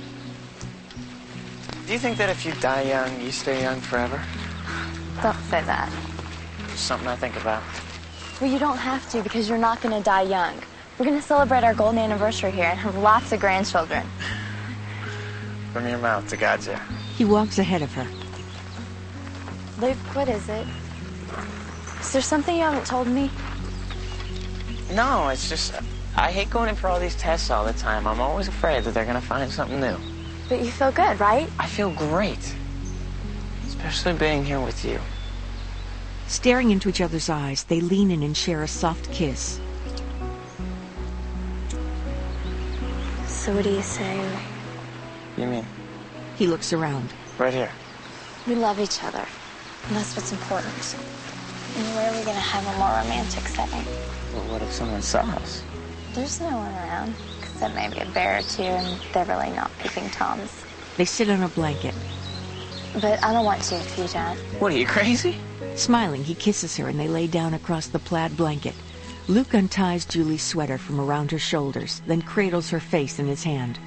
Do you think that if you die young, you stay young forever? Don't say that. It's something I think about. Well, you don't have to because you're not going to die young. We're going to celebrate our golden anniversary here and have lots of grandchildren. From your mouth to God's ear. He walks ahead of her. Luke, what is it? Is there something you haven't told me? No, it's just, I hate going in for all these tests all the time. I'm always afraid that they're going to find something new. But you feel good, right? I feel great. Especially being here with you. Staring into each other's eyes, they lean in and share a soft kiss. So what do you say? You mean? He looks around. Right here. We love each other. And that's what's important. And where are we going to have a more romantic setting? Well, what if someone saw us? There's no one around. Except maybe a bear or two, and they're really not peeping Toms. They sit on a blanket. But I don't want to if you don't. What, are you crazy? Smiling, he kisses her and they lay down across the plaid blanket. Luke unties Julie's sweater from around her shoulders, then cradles her face in his hand.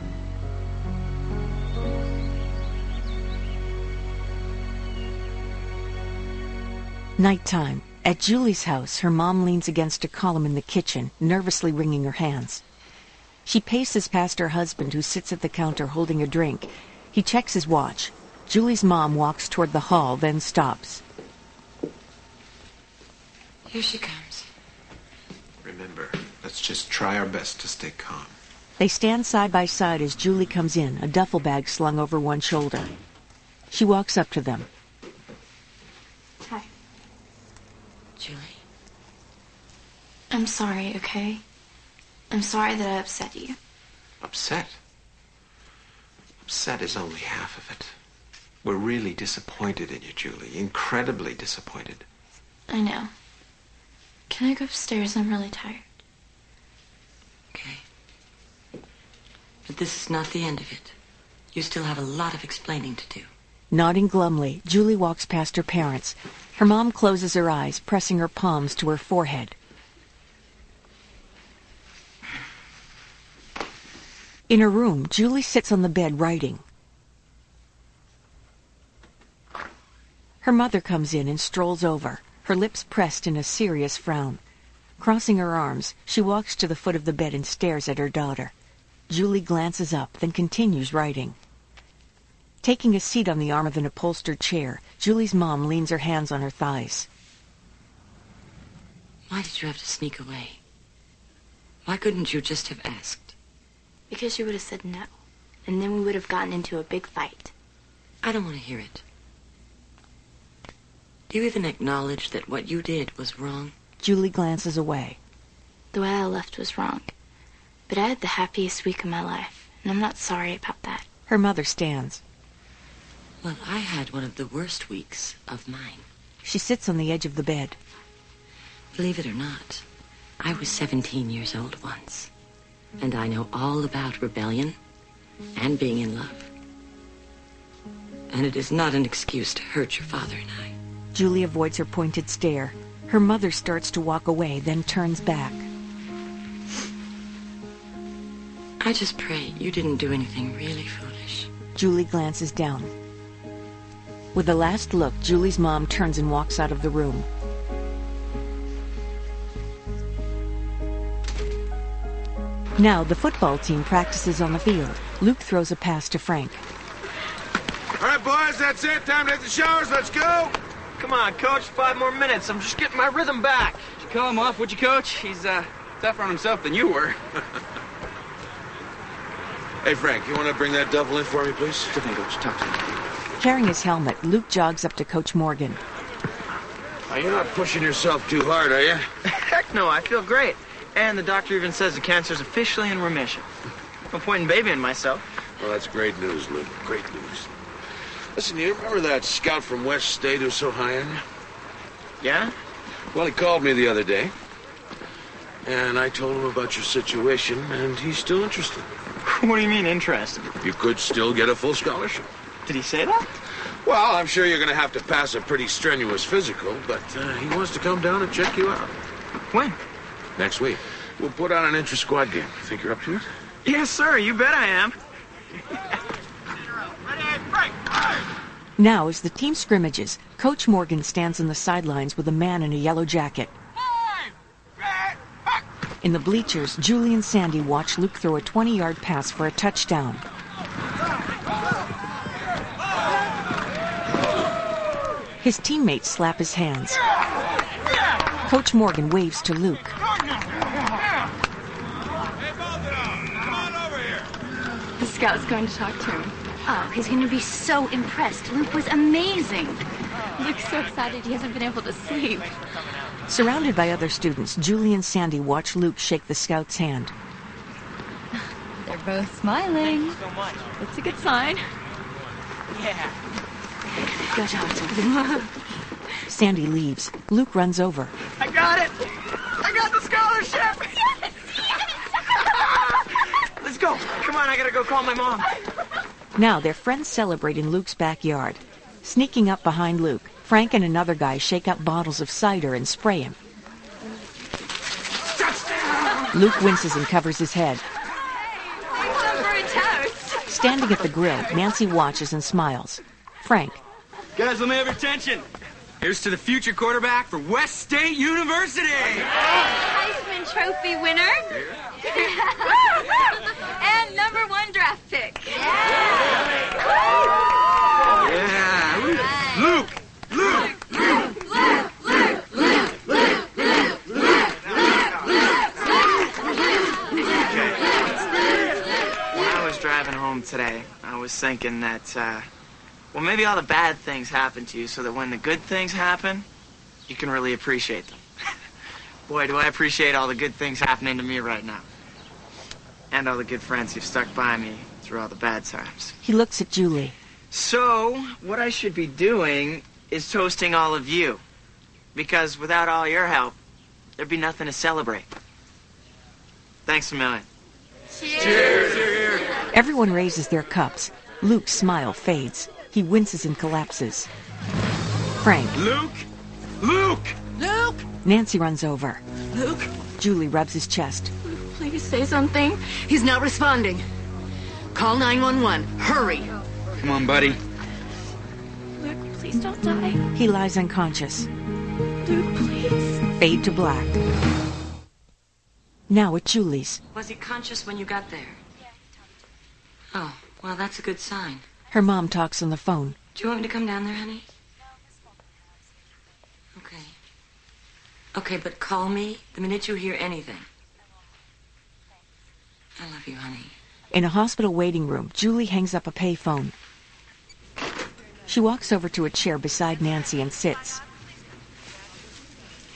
Nighttime. At Julie's house, her mom leans against a column in the kitchen, nervously wringing her hands. She paces past her husband, who sits at the counter holding a drink. He checks his watch. Julie's mom walks toward the hall, then stops. Here she comes. Remember, let's just try our best to stay calm. They stand side by side as Julie comes in, a duffel bag slung over one shoulder. She walks up to them. Hi. Julie? I'm sorry, okay? I'm sorry that I upset you. Upset? Upset is only half of it. We're really disappointed in you, Julie. Incredibly disappointed. I know. Can I go upstairs? I'm really tired. Okay. But this is not the end of it. You still have a lot of explaining to do. Nodding glumly, Julie walks past her parents. Her mom closes her eyes, pressing her palms to her forehead. In her room, Julie sits on the bed writing. Her mother comes in and strolls over, her lips pressed in a serious frown. Crossing her arms, she walks to the foot of the bed and stares at her daughter. Julie glances up, then continues writing. Taking a seat on the arm of an upholstered chair, Julie's mom leans her hands on her thighs. Why did you have to sneak away? Why couldn't you just have asked? Because you would have said no. And then we would have gotten into a big fight. I don't want to hear it. Do you even acknowledge that what you did was wrong? Julie glances away. The way I left was wrong. But I had the happiest week of my life, and I'm not sorry about that. Her mother stands. Well, I had one of the worst weeks of mine. She sits on the edge of the bed. Believe it or not, I was 17 years old once. And I know all about rebellion and being in love. And it is not an excuse to hurt your father and I. Julie avoids her pointed stare. Her mother starts to walk away, then turns back. I just pray you didn't do anything really foolish. Julie glances down. With a last look, Julie's mom turns and walks out of the room. Now, the football team practices on the field. Luke throws a pass to Frank. All right, boys, that's it. Time to hit the showers. Let's go. Come on, Coach. 5 more minutes. I'm just getting my rhythm back. Did you call him off, would you, Coach? He's tougher on himself than you were. Hey, Frank, you want to bring that duffel in for me, please? Sure thing, Coach. Talk to me. Carrying his helmet, Luke jogs up to Coach Morgan. Oh, you're not pushing yourself too hard, are you? Heck no, I feel great. And the doctor even says the cancer's officially in remission. No point in babying myself. Well, that's great news, Luke. Great news. Listen, you remember that scout from West State who's so high on you? Yeah? Well, he called me the other day. And I told him about your situation, and he's still interested. What do you mean, interested? You could still get a full scholarship. Did he say that? Well, I'm sure you're going to have to pass a pretty strenuous physical, but he wants to come down and check you out. When? Next week. We'll put on an intra-squad game. Think you're up to it? Yes, sir. You bet I am. Now, as the team scrimmages, Coach Morgan stands on the sidelines with a man in a yellow jacket. In the bleachers, Julie and Sandy watch Luke throw a 20-yard pass for a touchdown. His teammates slap his hands. Coach Morgan waves to Luke. The scout's going to talk to him. Oh, he's going to be so impressed. Luke was amazing. Luke's so excited he hasn't been able to sleep. Surrounded by other students, Julie and Sandy watch Luke shake the scout's hand. They're both smiling. Thank you so much. That's a good sign. Yeah. Go talk to him. Sandy leaves. Luke runs over. I got it! I got the scholarship! Yes! Yes! Let's go. Come on, I gotta go call my mom. Now, their friends celebrate in Luke's backyard. Sneaking up behind Luke, Frank and another guy shake up bottles of cider and spray him. Luke winces and covers his head. Standing at the grill, Nancy watches and smiles. Frank. Guys, let me have your attention. Here's to the future quarterback for West State University. Heisman Trophy winner. And #1 draft pick. Yeah. Luke! When I was driving home today, I was thinking that, well, maybe all the bad things happen to you so that when the good things happen, you can really appreciate them. Boy, do I appreciate all the good things happening to me right now. And all the good friends who've stuck by me through all the bad times. He looks at Julie. So, what I should be doing is toasting all of you. Because without all your help, there'd be nothing to celebrate. Thanks a million. Cheers! Everyone raises their cups. Luke's smile fades. He winces and collapses. Frank. Luke! Luke! Luke! Nancy runs over. Luke! Julie rubs his chest. Please say something. He's not responding. Call 911. Hurry! Come on, buddy. Luke, please don't die. He lies unconscious. Luke, please. Fade to black. Now at Julie's. Was he conscious when you got there? Oh, well, that's a good sign. Her mom talks on the phone. Do you want me to come down there, honey? Okay. Okay, but call me the minute you hear anything. I love you, honey. In a hospital waiting room, Julie hangs up a payphone. She walks over to a chair beside Nancy and sits.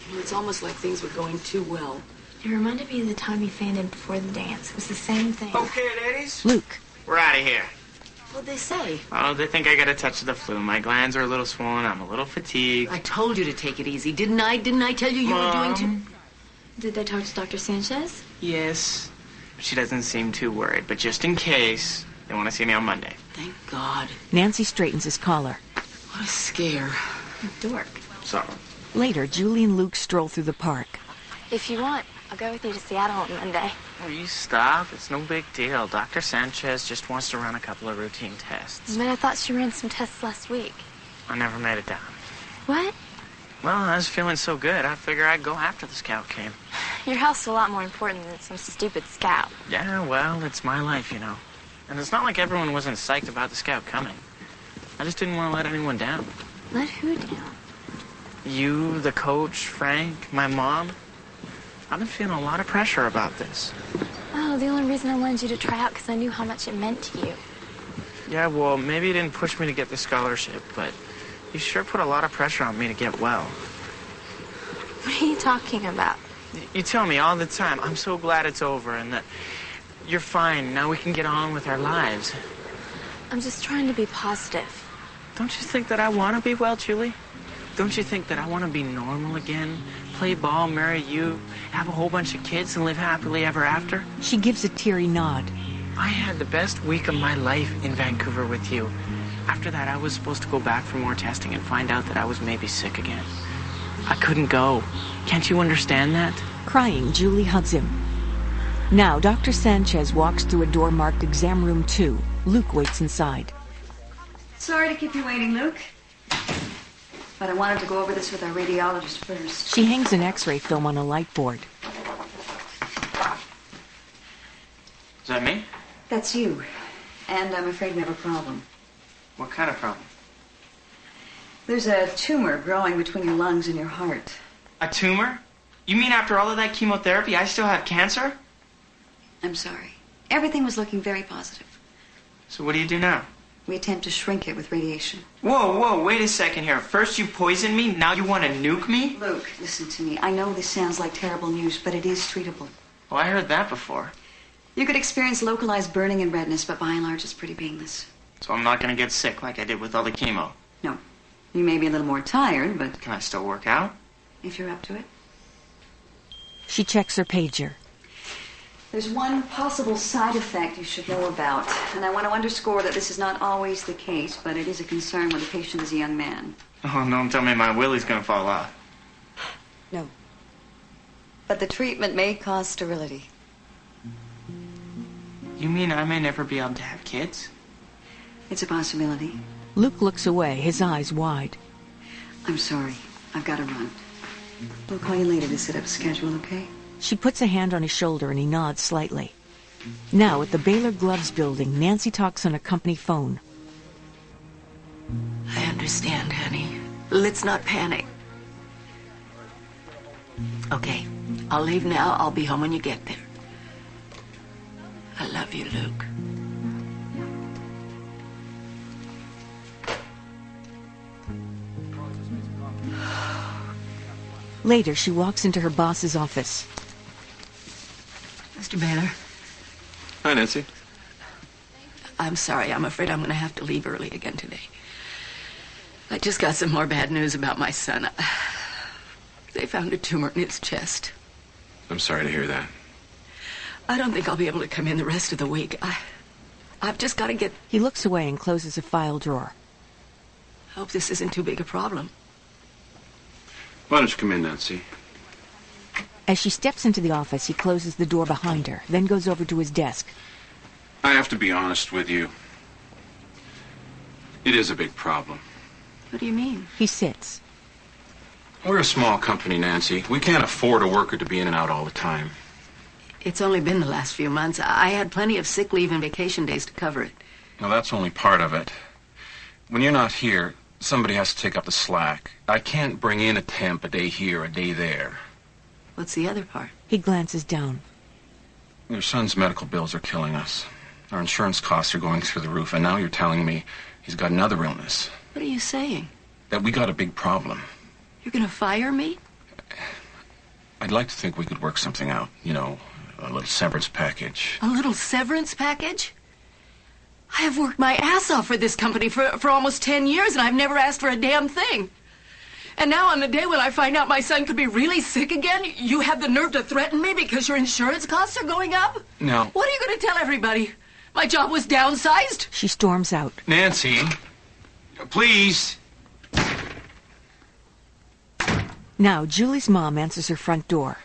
Well, it's almost like things were going too well. It reminded me of the time you fainted before the dance. It was the same thing. Okay, ladies. Luke. We're out of here. What'd they say? Oh, they think I got a touch of the flu. My glands are a little swollen. I'm a little fatigued. I told you to take it easy, didn't I? Didn't I tell you you were doing too... Did they talk to Dr. Sanchez? Yes. She doesn't seem too worried, but just in case, they want to see me on Monday. Thank God. Nancy straightens his collar. What a scare. Dork. So. Later, Julie and Luke stroll through the park. If you want, I'll go with you to Seattle on Monday. Oh, you stop. It's no big deal. Dr. Sanchez just wants to run a couple of routine tests. But I thought she ran some tests last week. I never made it down. What? Well, I was feeling so good, I figured I'd go after the scout came. Your health's a lot more important than some stupid scout. Yeah, well, it's my life, you know. And it's not like everyone wasn't psyched about the scout coming. I just didn't want to let anyone down. Let who down? You, the coach, Frank, my mom. I've been feeling a lot of pressure about this. Oh, the only reason I wanted you to try out because I knew how much it meant to you. Yeah, well, maybe you didn't push me to get the scholarship, but you sure put a lot of pressure on me to get well. What are you talking about? You tell me all the time, I'm so glad it's over and that you're fine. Now we can get on with our lives. I'm just trying to be positive. Don't you think that I want to be well, Julie? Don't you think that I want to be normal again? Play ball, marry you, have a whole bunch of kids, and live happily ever after? She gives a teary nod. I had the best week of my life in Vancouver with you. After that, I was supposed to go back for more testing and find out that I was maybe sick again. I couldn't go. Can't you understand that? Crying, Julie hugs him. Now, Dr. Sanchez walks through a door marked Exam Room 2. Luke waits inside. Sorry to keep you waiting, Luke. But I wanted to go over this with our radiologist first. She hangs an X-ray film on a light board. Is that me? That's you. And I'm afraid we have a problem. What kind of problem? There's a tumor growing between your lungs and your heart. A tumor? You mean after all of that chemotherapy, I still have cancer? I'm sorry. Everything was looking very positive. So what do you do now? We attempt to shrink it with radiation. Whoa, wait a second here. First you poison me, now you want to nuke me? Luke, listen to me. I know this sounds like terrible news, but it is treatable. Oh, I heard that before. You could experience localized burning and redness, but by and large it's pretty painless. So I'm not going to get sick like I did with all the chemo? No. You may be a little more tired, but... Can I still work out? If you're up to it. She checks her pager. There's one possible side effect you should know about, and I want to underscore that this is not always the case, but it is a concern when the patient is a young man. Oh, don't tell me my willy's gonna fall off. No. But the treatment may cause sterility. You mean I may never be able to have kids? It's a possibility. Luke looks away, his eyes wide. I'm sorry. I've got to run. We'll call you later to set up a schedule, okay? She puts a hand on his shoulder and he nods slightly. Now, at the Baylor Gloves building, Nancy talks on a company phone. I understand, honey. Let's not panic. Okay, I'll leave now. I'll be home when you get there. I love you, Luke. Later, she walks into her boss's office. Mr. Baylor. Hi, Nancy. I'm sorry. I'm afraid I'm going to have to leave early again today. I just got some more bad news about my son. They found a tumor in his chest. I'm sorry to hear that. I don't think I'll be able to come in the rest of the week. I've just got to get... He looks away and closes a file drawer. I hope this isn't too big a problem. Why don't you come in, Nancy? As she steps into the office, he closes the door behind her, then goes over to his desk. I have to be honest with you. It is a big problem. What do you mean? He sits. We're a small company, Nancy. We can't afford a worker to be in and out all the time. It's only been the last few months. I had plenty of sick leave and vacation days to cover it. Well, that's only part of it. When you're not here, somebody has to take up the slack. I can't bring in a temp a day here, a day there. What's the other part? He glances down. Your son's medical bills are killing us. Our insurance costs are going through the roof, and now you're telling me he's got another illness. What are you saying? That we got a big problem. You're going to fire me? I'd like to think we could work something out. You know, a little severance package. A little severance package? I have worked my ass off for this company for almost 10 years, and I've never asked for a damn thing. And now on the day when I find out my son could be really sick again, you have the nerve to threaten me because your insurance costs are going up? No. What are you going to tell everybody? My job was downsized? She storms out. Nancy, please. Now, Julie's mom answers her front door.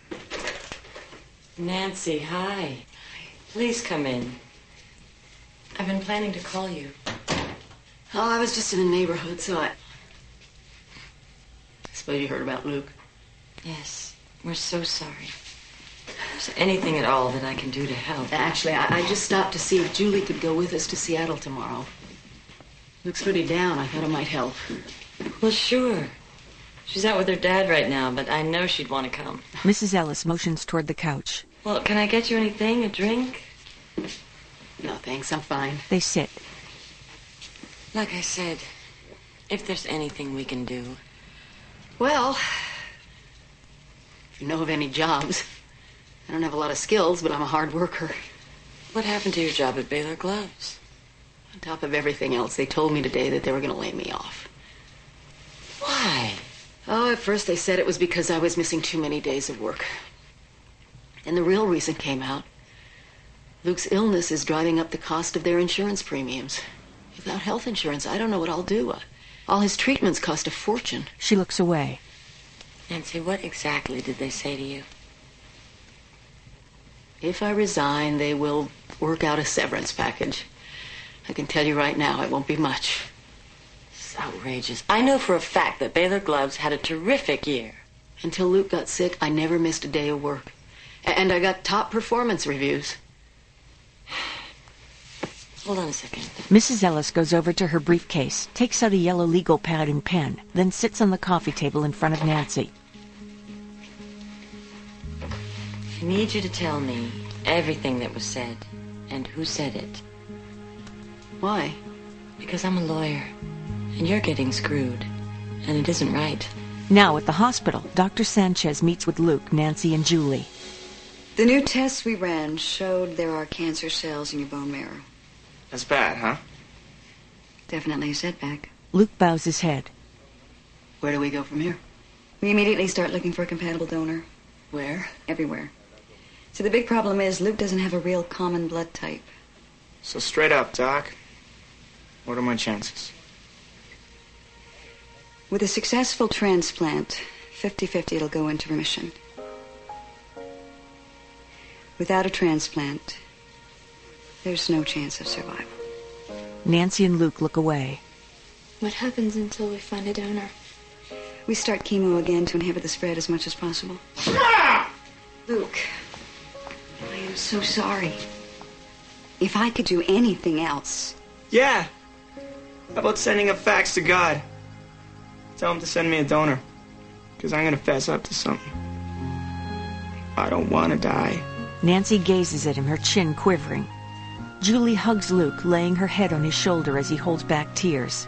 Nancy, hi. Please come in. I've been planning to call you. Oh, I was just in the neighborhood, so I suppose you heard about Luke. Yes, we're so sorry. Is there anything at all that I can do to help? Actually, I just stopped to see if Julie could go with us to Seattle tomorrow. Luke's pretty down. I thought it might help. Well, sure. She's out with her dad right now, but I know she'd want to come. Mrs. Ellis motions toward the couch. Well, can I get you anything? A drink? No, thanks. I'm fine. They sit. Like I said, if there's anything we can do. Well, if you know of any jobs. I don't have a lot of skills, but I'm a hard worker. What happened to your job at Baylor Gloves? On top of everything else, they told me today that they were going to lay me off. Why? Oh, at first they said it was because I was missing too many days of work. And the real reason came out. Luke's illness is driving up the cost of their insurance premiums. Without health insurance, I don't know what I'll do. All his treatments cost a fortune. She looks away. Nancy, what exactly did they say to you? If I resign, they will work out a severance package. I can tell you right now, it won't be much. It's outrageous. I know for a fact that Baylor Gloves had a terrific year. Until Luke got sick, I never missed a day of work. And I got top performance reviews. Hold on a second. Mrs. Ellis goes over to her briefcase, takes out a yellow legal pad and pen, then sits on the coffee table in front of Nancy. I need you to tell me everything that was said and who said it. Why? Because I'm a lawyer, and you're getting screwed, and it isn't right. Now at the hospital, Dr. Sanchez meets with Luke, Nancy, and Julie. The new tests we ran showed there are cancer cells in your bone marrow. That's bad, huh? Definitely a setback. Luke bows his head. Where do we go from here? We immediately start looking for a compatible donor. Where? Everywhere. So the big problem is Luke doesn't have a real common blood type. So straight up, Doc, what are my chances? With a successful transplant, 50-50 it'll go into remission. Without a transplant, there's no chance of survival. Nancy and Luke look away. What happens until we find a donor? We start chemo again to inhibit the spread as much as possible. Luke, I am so sorry. If I could do anything else... Yeah. How about sending a fax to God? Tell him to send me a donor. Because I'm going to fess up to something. I don't want to die. Nancy gazes at him, her chin quivering. Julie hugs Luke, laying her head on his shoulder as he holds back tears.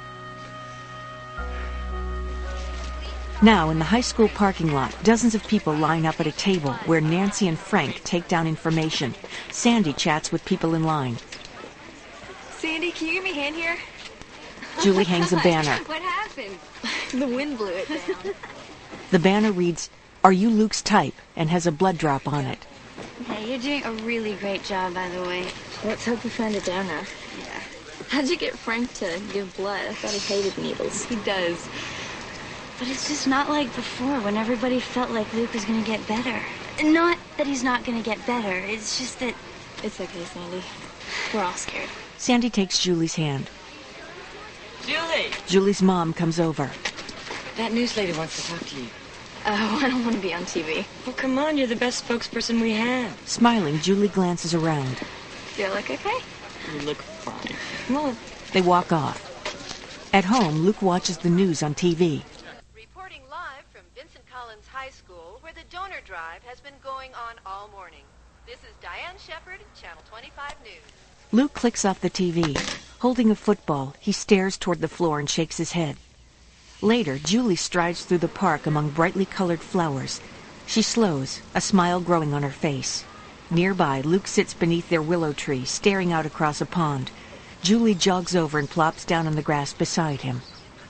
Now, in the high school parking lot, dozens of people line up at a table where Nancy and Frank take down information. Sandy chats with people in line. Sandy, can you give me a hand here? Julie hangs a banner. What happened? The wind blew it down. The banner reads, "Are you Luke's type?" and has a blood drop on it. Hey, you're doing a really great job, by the way. Let's hope we find a donor. Yeah. How'd you get Frank to give blood? I thought he hated needles. He does. But it's just not like before, when everybody felt like Luke was going to get better. Not that he's not going to get better. It's just that... It's okay, Sandy. We're all scared. Sandy takes Julie's hand. Julie! Julie's mom comes over. That news lady wants to talk to you. Oh, I don't want to be on TV. Well, come on, you're the best spokesperson we have. Smiling, Julie glances around. Do I look okay? You look fine. Come on. They walk off. At home, Luke watches the news on TV. Reporting live from Vincent Collins High School, where the donor drive has been going on all morning. This is Diane Shepard, Channel 25 News. Luke clicks off the TV. Holding a football, he stares toward the floor and shakes his head. Later, Julie strides through the park among brightly colored flowers. She slows, a smile growing on her face. Nearby, Luke sits beneath their willow tree, staring out across a pond. Julie jogs over and plops down on the grass beside him.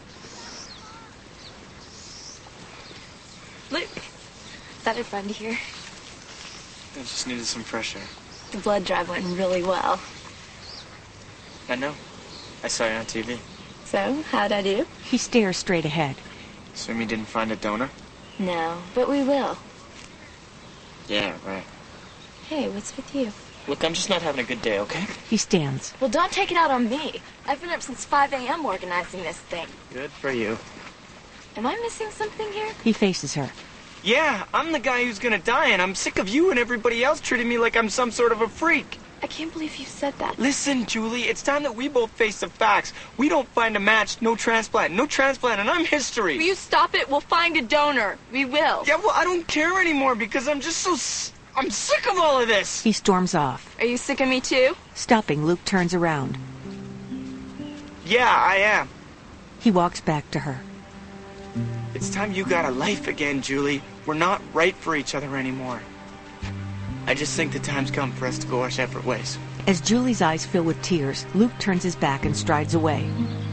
Luke, thought I'd find you here. I just needed some fresh air. The blood drive went really well. I know. I saw you on TV. So, how'd I do? He stares straight ahead. Assume you didn't find a donor? No, but we will. Yeah, right. Hey, what's with you? Look, I'm just not having a good day, okay? He stands. Well, don't take it out on me. I've been up since 5 a.m. organizing this thing. Good for you. Am I missing something here? He faces her. Yeah, I'm the guy who's gonna die, and I'm sick of you and everybody else treating me like I'm some sort of a freak. I can't believe you said that. Listen, Julie, it's time that we both face the facts. We don't find a match, no transplant, and I'm history. Will you stop it? We'll find a donor. We will. Yeah, well, I don't care anymore because I'm just I'm sick of all of this. He storms off. Are you sick of me too? Stopping, Luke turns around. Yeah, I am. He walks back to her. It's time you got a life again, Julie. We're not right for each other anymore. I just think the time's come for us to go our separate ways. As Julie's eyes fill with tears, Luke turns his back and strides away.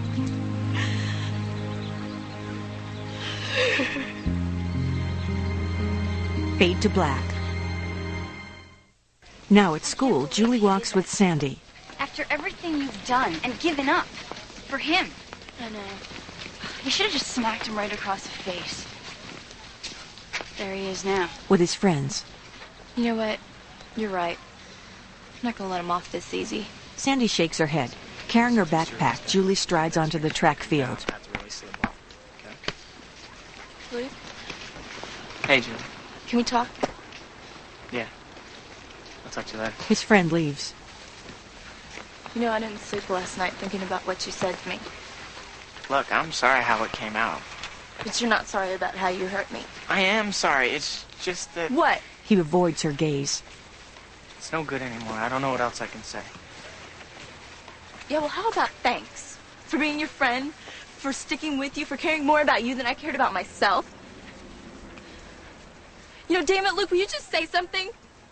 Fade to black. Now at school, Julie walks with Sandy. After everything you've done and given up for him. I know. You should have just smacked him right across the face. There he is now. With his friends. You know what? You're right. I'm not gonna let him off this easy. Sandy shakes her head. Carrying her backpack, Julie strides onto the track field. Luke, Hey, Julie. can we talk? Yeah. I'll talk to you later. His friend leaves. You know, I didn't sleep last night thinking about what you said to me. Look, I'm sorry how it came out. But you're not sorry about how you hurt me. I am sorry. It's just that... What? He avoids her gaze. It's no good anymore. I don't know what else I can say. Yeah, well, how about thanks? For being your friend, for sticking with you, for caring more about you than I cared about myself. You know, damn it, Luke, will you just say something?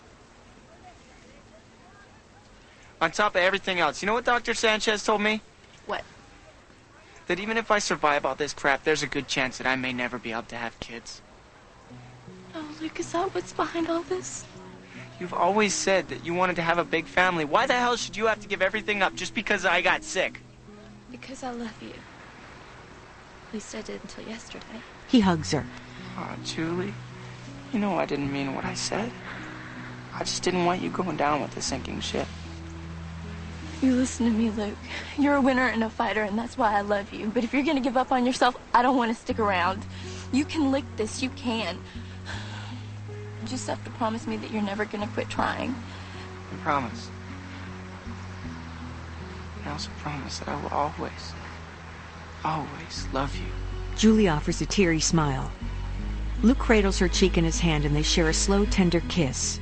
On top of everything else, you know what Dr. Sanchez told me? What? That even if I survive all this crap, there's a good chance that I may never be able to have kids. Oh, Luke, is that what's behind all this? You've always said that you wanted to have a big family. Why the hell should you have to give everything up just because I got sick? Because I love you. At least I did until yesterday. He hugs her. Oh, Julie, you know I didn't mean what I said. I just didn't want you going down with the sinking ship. You listen to me, Luke. You're a winner and a fighter, and that's why I love you. But if you're gonna give up on yourself, I don't want to stick around. You can lick this, you can. You just have to promise me that you're never gonna quit trying. I promise. I also promise that I will always, always love you. Julie offers a teary smile. Luke cradles her cheek in his hand and they share a slow, tender kiss.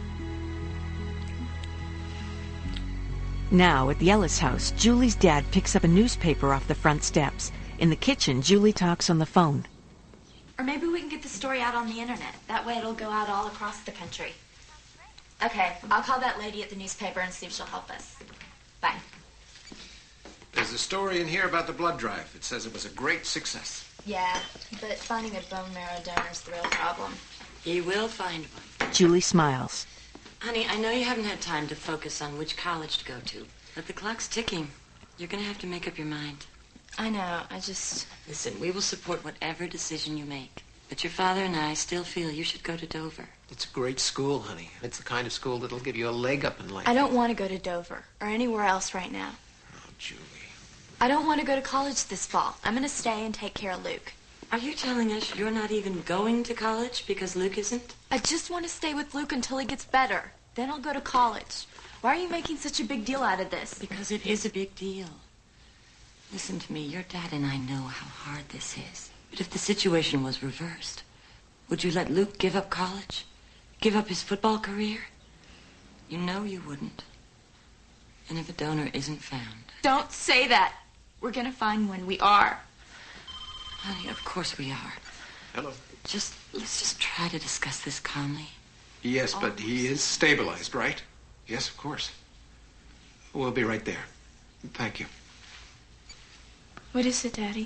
Now, at the Ellis house, Julie's dad picks up a newspaper off the front steps. In the kitchen, Julie talks on the phone. Or maybe we can get the story out on the internet. That way it'll go out all across the country. Okay, I'll call that lady at the newspaper and see if she'll help us. Bye. There's a story in here about the blood drive. It says it was a great success. Yeah, but finding a bone marrow donor's the real problem. He will find one. Julie smiles. Honey, I know you haven't had time to focus on which college to go to, but the clock's ticking. You're going to have to make up your mind. I know, I just... Listen, we will support whatever decision you make. But your father and I still feel you should go to Dover. It's a great school, honey. It's the kind of school that'll give you a leg up in life. I don't want to go to Dover or anywhere else right now. Oh, Julie. I don't want to go to college this fall. I'm going to stay and take care of Luke. Are you telling us you're not even going to college because Luke isn't? I just want to stay with Luke until he gets better. Then I'll go to college. Why are you making such a big deal out of this? Because it is a big deal. Listen to me. Your dad and I know how hard this is. But if the situation was reversed, would you let Luke give up college? Give up his football career? You know you wouldn't. And if a donor isn't found... Don't say that. We're going to find one. We are. Honey, of course we are. Hello. Let's just try to discuss this calmly. Yes, but he is stabilized, right? Yes, of course. We'll be right there. Thank you. What is it, Daddy?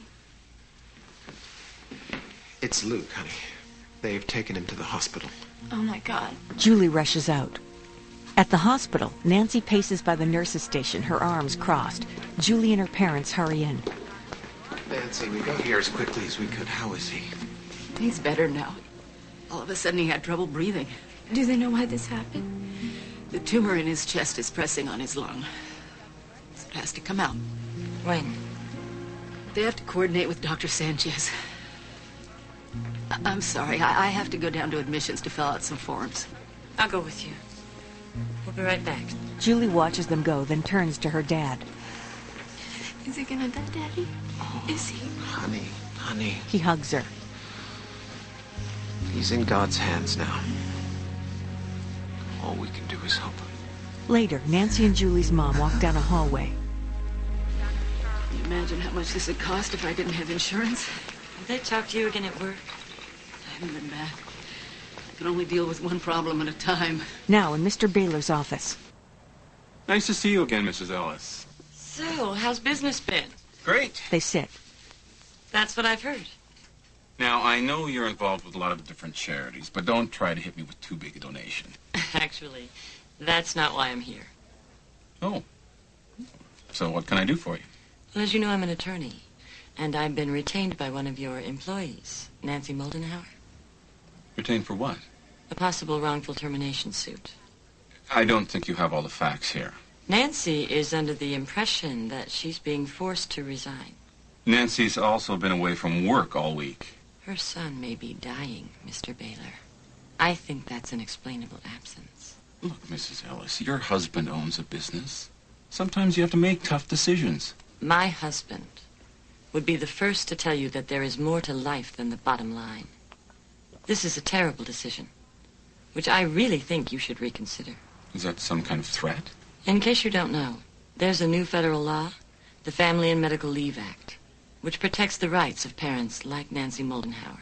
It's Luke, honey. They've taken him to the hospital. Oh, my God. Julie rushes out. At the hospital, Nancy paces by the nurse's station, her arms crossed. Julie and her parents hurry in. Nancy, we got here as quickly as we could. How is he? He's better now. All of a sudden, he had trouble breathing. Do they know why this happened? The tumor in his chest is pressing on his lung. So it has to come out. When? They have to coordinate with Dr. Sanchez. I'm sorry. I have to go down to admissions to fill out some forms. I'll go with you. We'll be right back. Julie watches them go, then turns to her dad. Is he gonna die, Daddy? Is he? Honey. He hugs her. He's in God's hands now. All we can do is hope. Later, Nancy and Julie's mom walk down a hallway. Can you imagine how much this would cost if I didn't have insurance? Did they talk to you again at work? I haven't been back. I can only deal with one problem at a time. Now in Mr. Baylor's office. Nice to see you again, Mrs. Ellis. So, how's business been? Great. They sit. That's what I've heard. Now, I know you're involved with a lot of different charities, but don't try to hit me with too big a donation. Actually, that's not why I'm here. Oh. So what can I do for you? Well, as you know, I'm an attorney, and I've been retained by one of your employees, Nancy Moldenhauer. Retained for what? A possible wrongful termination suit. I don't think you have all the facts here. Nancy is under the impression that she's being forced to resign. Nancy's also been away from work all week. Her son may be dying, Mr. Baylor. I think that's an explainable absence. Look, Mrs. Ellis, your husband owns a business. Sometimes you have to make tough decisions. My husband would be the first to tell you that there is more to life than the bottom line. This is a terrible decision, which I really think you should reconsider. Is that some kind of threat? In case you don't know, there's a new federal law, the Family and Medical Leave Act, which protects the rights of parents like Nancy Moldenhauer.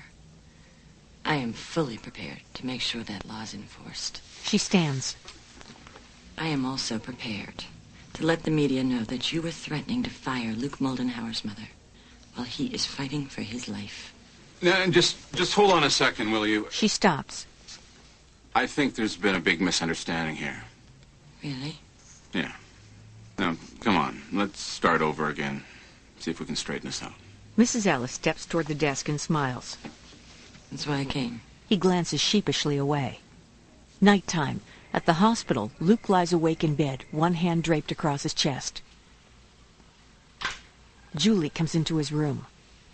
I am fully prepared to make sure that law is enforced. She stands. I am also prepared to let the media know that you were threatening to fire Luke Moldenhauer's mother while he is fighting for his life. Now, just hold on a second, will you? She stops. I think there's been a big misunderstanding here. Really? Yeah. Now, come on. Let's start over again. See if we can straighten this out. Mrs. Ellis steps toward the desk and smiles. That's why I came. He glances sheepishly away. Nighttime. At the hospital, Luke lies awake in bed, one hand draped across his chest. Julie comes into his room.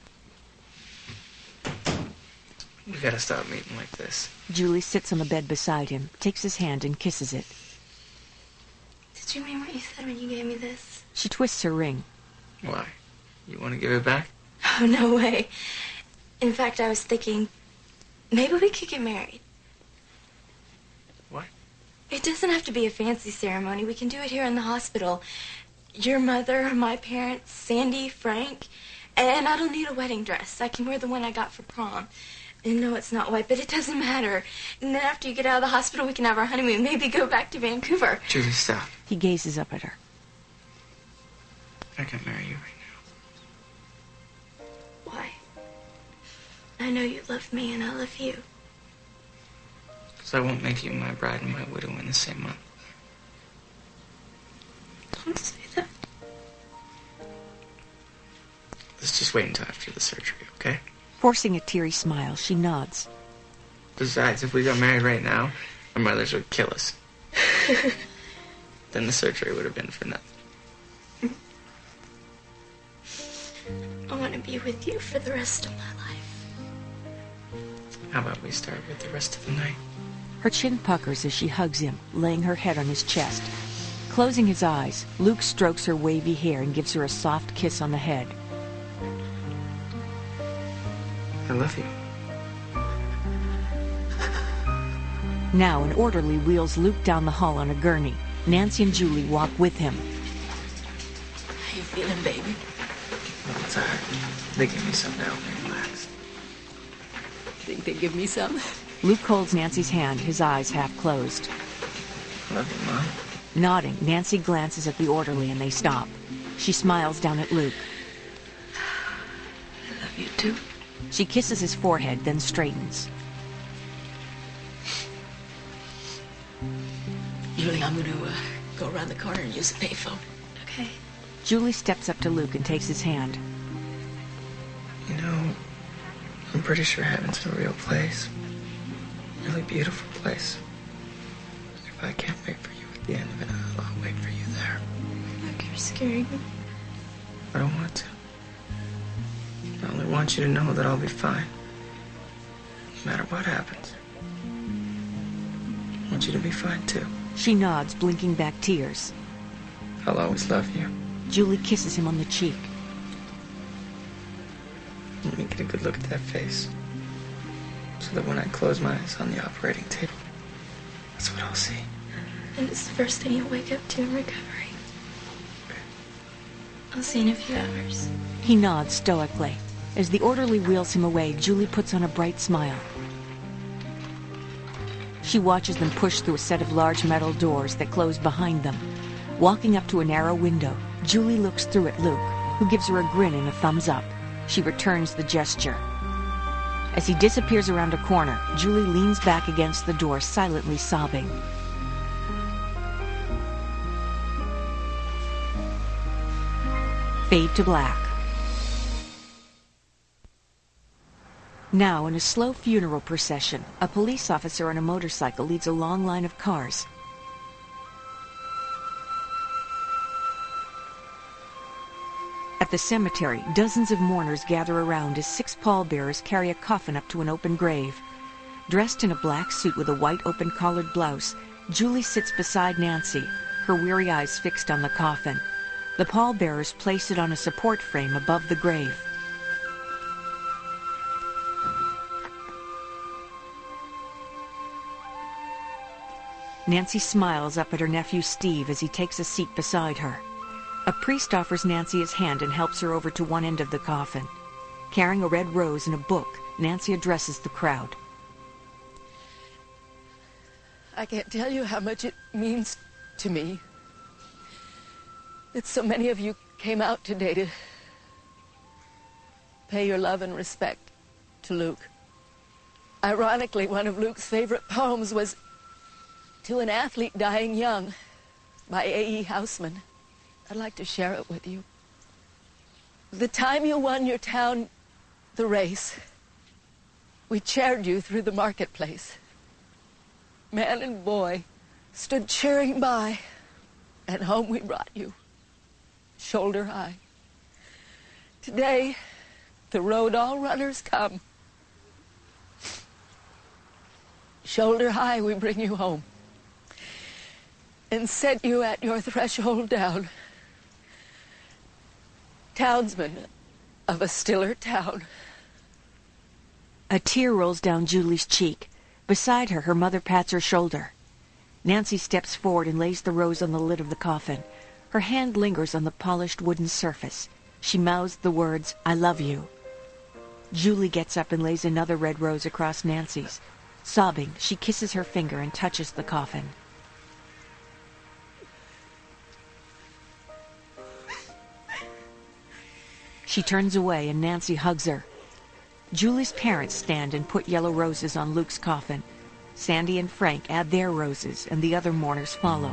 We gotta stop meeting like this. Julie sits on the bed beside him, takes his hand and kisses it. Did you mean what you said when you gave me this? She twists her ring. Why? You want to give it back? Oh, no way. In fact, I was thinking, maybe we could get married. What? It doesn't have to be a fancy ceremony. We can do it here in the hospital. Your mother, my parents, Sandy, Frank. And I don't need a wedding dress. I can wear the one I got for prom. And no, it's not white, but it doesn't matter. And then after you get out of the hospital, we can have our honeymoon. Maybe go back to Vancouver. Julie, stop. He gazes up at her. I can marry you right Why? I know you love me and I love you. now. Because I won't make you my bride and my widow in the same month. Don't say that. Let's just wait until after the surgery, okay? Forcing a teary smile, she nods. Besides, if we got married right now, our mothers would kill us. Then the surgery would have been for nothing. I want to be with you for the rest of my life. How about we start with the rest of the night? Her chin puckers as she hugs him, laying her head on his chest. Closing his eyes, Luke strokes her wavy hair and gives her a soft kiss on the head. I love you. Now an orderly wheels Luke down the hall on a gurney. Nancy and Julie walk with him. How you feeling, baby? It's all right. They gave me something to help me with. Think they'd give me some? Luke holds Nancy's hand, his eyes half closed. Love you, Mom. Nodding, Nancy glances at the orderly and they stop. She smiles down at Luke. I love you too. She kisses his forehead, then straightens. Julie, I'm going to go around the corner and use the payphone. Okay. Julie steps up to Luke and takes his hand. You know, I'm pretty sure heaven's a real place. A really beautiful place. If I can't wait for you at the end of it, I'll wait for you there. Look, you're scaring me. I don't want to. I only want you to know that I'll be fine. No matter what happens. I want you to be fine, too. She nods, blinking back tears. I'll always love you. Julie kisses him on the cheek. Let me get a good look at that face. So that when I close my eyes on the operating table, that's what I'll see. And it's the first thing you'll wake up to in recovery. I'll see you in a few hours. He nods stoically. As the orderly wheels him away, Julie puts on a bright smile. She watches them push through a set of large metal doors that close behind them. Walking up to a narrow window, Julie looks through at Luke, who gives her a grin and a thumbs up. She returns the gesture. As he disappears around a corner, Julie leans back against the door, silently sobbing. Fade to black. Now, in a slow funeral procession, a police officer on a motorcycle leads a long line of cars. At the cemetery, dozens of mourners gather around as 6 pallbearers carry a coffin up to an open grave. Dressed in a black suit with a white open-collared blouse, Julie sits beside Nancy, her weary eyes fixed on the coffin. The pallbearers place it on a support frame above the grave. Nancy smiles up at her nephew Steve as he takes a seat beside her. A priest offers Nancy his hand and helps her over to one end of the coffin. Carrying a red rose and a book, Nancy addresses the crowd. I can't tell you how much it means to me that so many of you came out today to pay your love and respect to Luke. Ironically, one of Luke's favorite poems was To an Athlete Dying Young by A.E. Houseman. I'd like to share it with you. The time you won your town the race, we cheered you through the marketplace. Man and boy stood cheering by, and home we brought you, shoulder high. Today, the road all runners come. Shoulder high we bring you home, and set you at your threshold down, townsman of a stiller town. A tear rolls down Julie's cheek. Beside her, her mother pats her shoulder. Nancy steps forward and lays the rose on the lid of the coffin. Her hand lingers on the polished wooden surface. She mouths the words, "I love you." Julie gets up and lays another red rose across Nancy's. Sobbing, she kisses her finger and touches the coffin. She turns away and Nancy hugs her. Julie's parents stand and put yellow roses on Luke's coffin. Sandy and Frank add their roses, and the other mourners follow.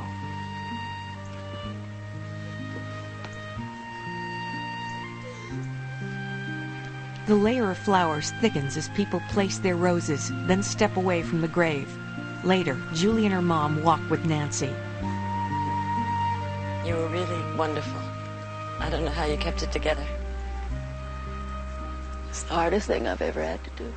The layer of flowers thickens as people place their roses, then step away from the grave. Later, Julie and her mom walk with Nancy. You were really wonderful. I don't know how you kept it together. It's the hardest thing I've ever had to do.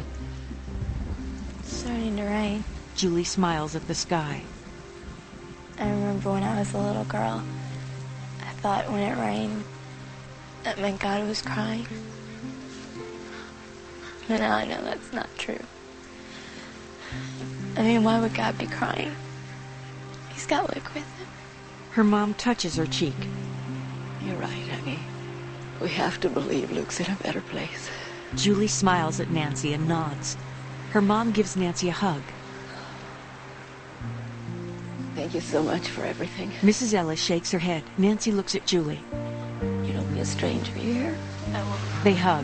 It's starting to rain. Julie smiles at the sky. I remember when I was a little girl, I thought when it rained, that meant God was crying. But now I know that's not true. I mean, why would God be crying? He's got Luke with him. Her mom touches her cheek. You're right, honey. We have to believe Luke's in a better place. Julie smiles at Nancy and nods. Her mom gives Nancy a hug. Thank you so much for everything. Mrs. Ellis shakes her head. Nancy looks at Julie. You don't be a stranger here. I won't. They hug.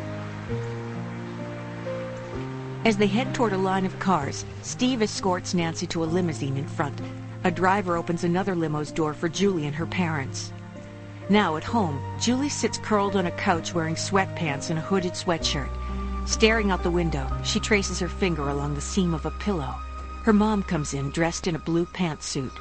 As they head toward a line of cars, Steve escorts Nancy to a limousine in front. A driver opens another limo's door for Julie and her parents. Now at home, Julie sits curled on a couch wearing sweatpants and a hooded sweatshirt. Staring out the window, she traces her finger along the seam of a pillow. Her mom comes in dressed in a blue pantsuit.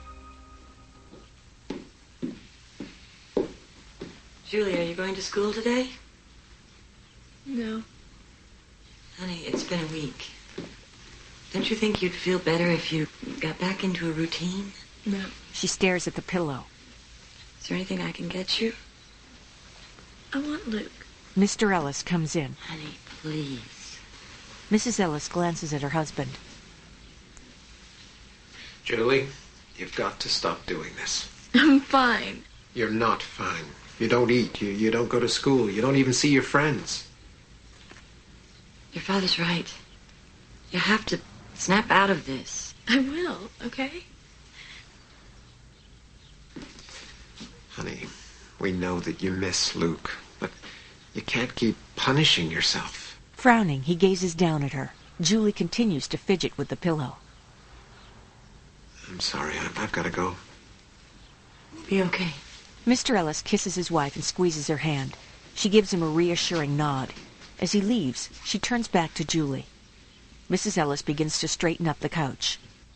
Julie, are you going to school today? No. Honey, it's been a week. Don't you think you'd feel better if you got back into a routine? No. She stares at the pillow. Is there anything I can get you? I want Luke. Mr. Ellis comes in. Honey, please. Mrs. Ellis glances at her husband. Julie, you've got to stop doing this. I'm fine. You're not fine. You don't eat. You don't go to school. You don't even see your friends. Your father's right. You have to snap out of this. I will, okay? Honey, we know that you miss Luke, but you can't keep punishing yourself. Frowning, he gazes down at her. Julie continues to fidget with the pillow. I'm sorry, I've got to go. Be okay. Mr. Ellis kisses his wife and squeezes her hand. She gives him a reassuring nod. As he leaves, she turns back to Julie. Mrs. Ellis begins to straighten up the couch.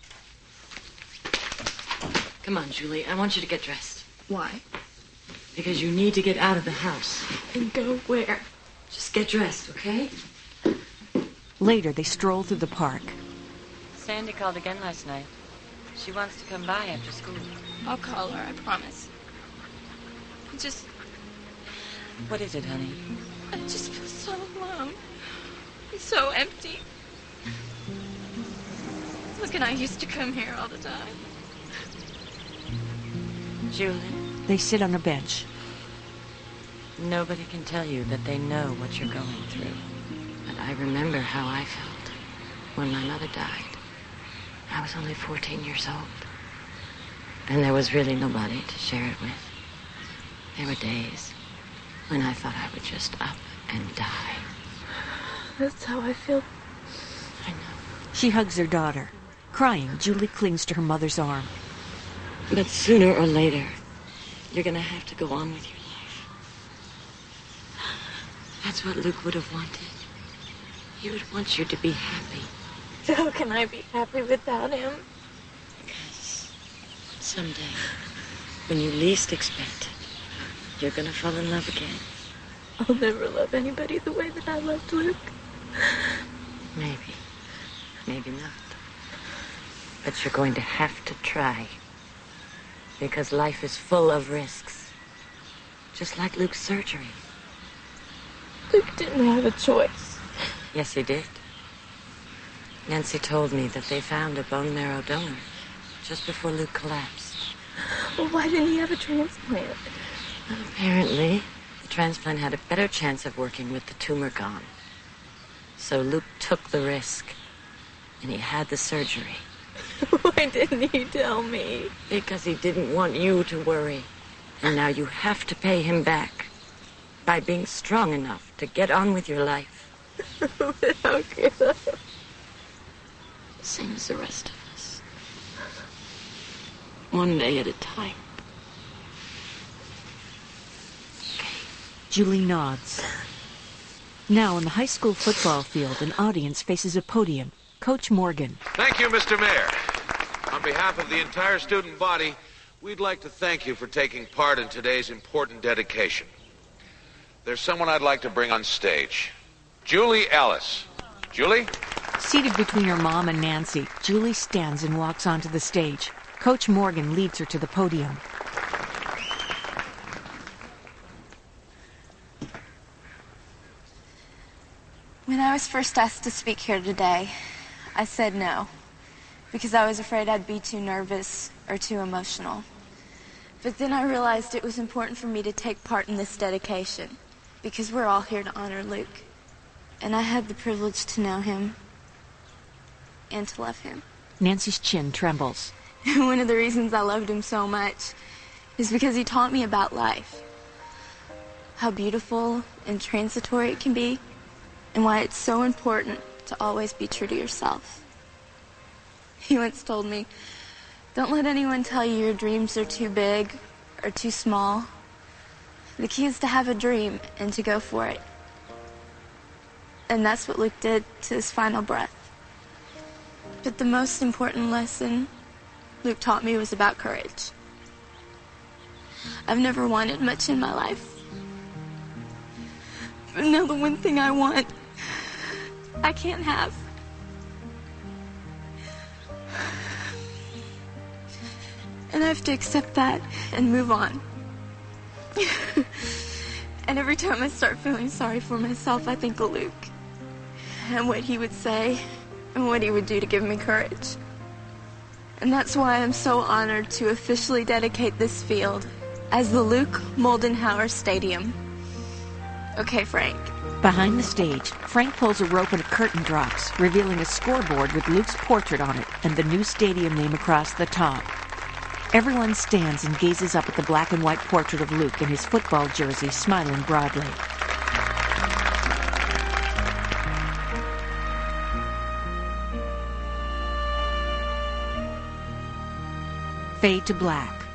Come on, Julie. I want you to get dressed. Why? Because you need to get out of the house. And go where? Just get dressed, okay? Later, they stroll through the park. Sandy called again last night. She wants to come by after school. I'll call her, I promise. What is it, honey? I just feel so alone. I'm so empty. Look, and I used to come here all the time. Julie, They sit on a bench. nobody can tell you that they know what you're going through. But I remember how I felt when my mother died. I was only 14 years old. And there was really nobody to share it with. There were days when I thought I would just up and die. That's how I feel. I know. She hugs her daughter. Crying, Julie clings to her mother's arm. But sooner or later, you're going to have to go on with your life. That's what Luke would have wanted. He would want you to be happy. How can I be happy without him? Because someday, when you least expect it, you're going to fall in love again. I'll never love anybody the way that I loved Luke. Maybe. Maybe not. But you're going to have to try. Because life is full of risks. Just like Luke's surgery. Luke didn't have a choice. Yes, he did. Nancy told me that they found a bone marrow donor just before Luke collapsed. Well, why didn't he have a transplant? Well, apparently, the transplant had a better chance of working with the tumor gone. So Luke took the risk, and he had the surgery. Why didn't he tell me? Because he didn't want you to worry. And now you have to pay him back by being strong enough to get on with your life. How could I? Same as the rest of us. One day at a time. Julie nods. Now, in the high school football field, an audience faces a podium. Coach Morgan. Thank you, Mr. Mayor. On behalf of the entire student body, we'd like to thank you for taking part in today's important dedication. There's someone I'd like to bring on stage. Julie Ellis. Julie? Seated between her mom and Nancy, Julie stands and walks onto the stage. Coach Morgan leads her to the podium. When I was first asked to speak here today, I said no, because I was afraid I'd be too nervous or too emotional. But then I realized it was important for me to take part in this dedication, because we're all here to honor Luke. And I had the privilege to know him and to love him. Nancy's chin trembles. One of the reasons I loved him so much is because he taught me about life. How beautiful and transitory it can be, and why it's so important to always be true to yourself. He once told me, don't let anyone tell you your dreams are too big or too small. The key is to have a dream and to go for it. And that's what Luke did to his final breath. But the most important lesson Luke taught me was about courage. I've never wanted much in my life. But now the one thing I want, I can't have. And I have to accept that and move on. And every time I start feeling sorry for myself, I think of Luke. And what he would say, and what he would do to give me courage. And that's why I'm so honored to officially dedicate this field as the Luke Moldenhauer Stadium. Okay, Frank. Behind the stage, Frank pulls a rope and a curtain drops, revealing a scoreboard with Luke's portrait on it and the new stadium name across the top. Everyone stands and gazes up at the black and white portrait of Luke in his football jersey, smiling broadly. Fade to black.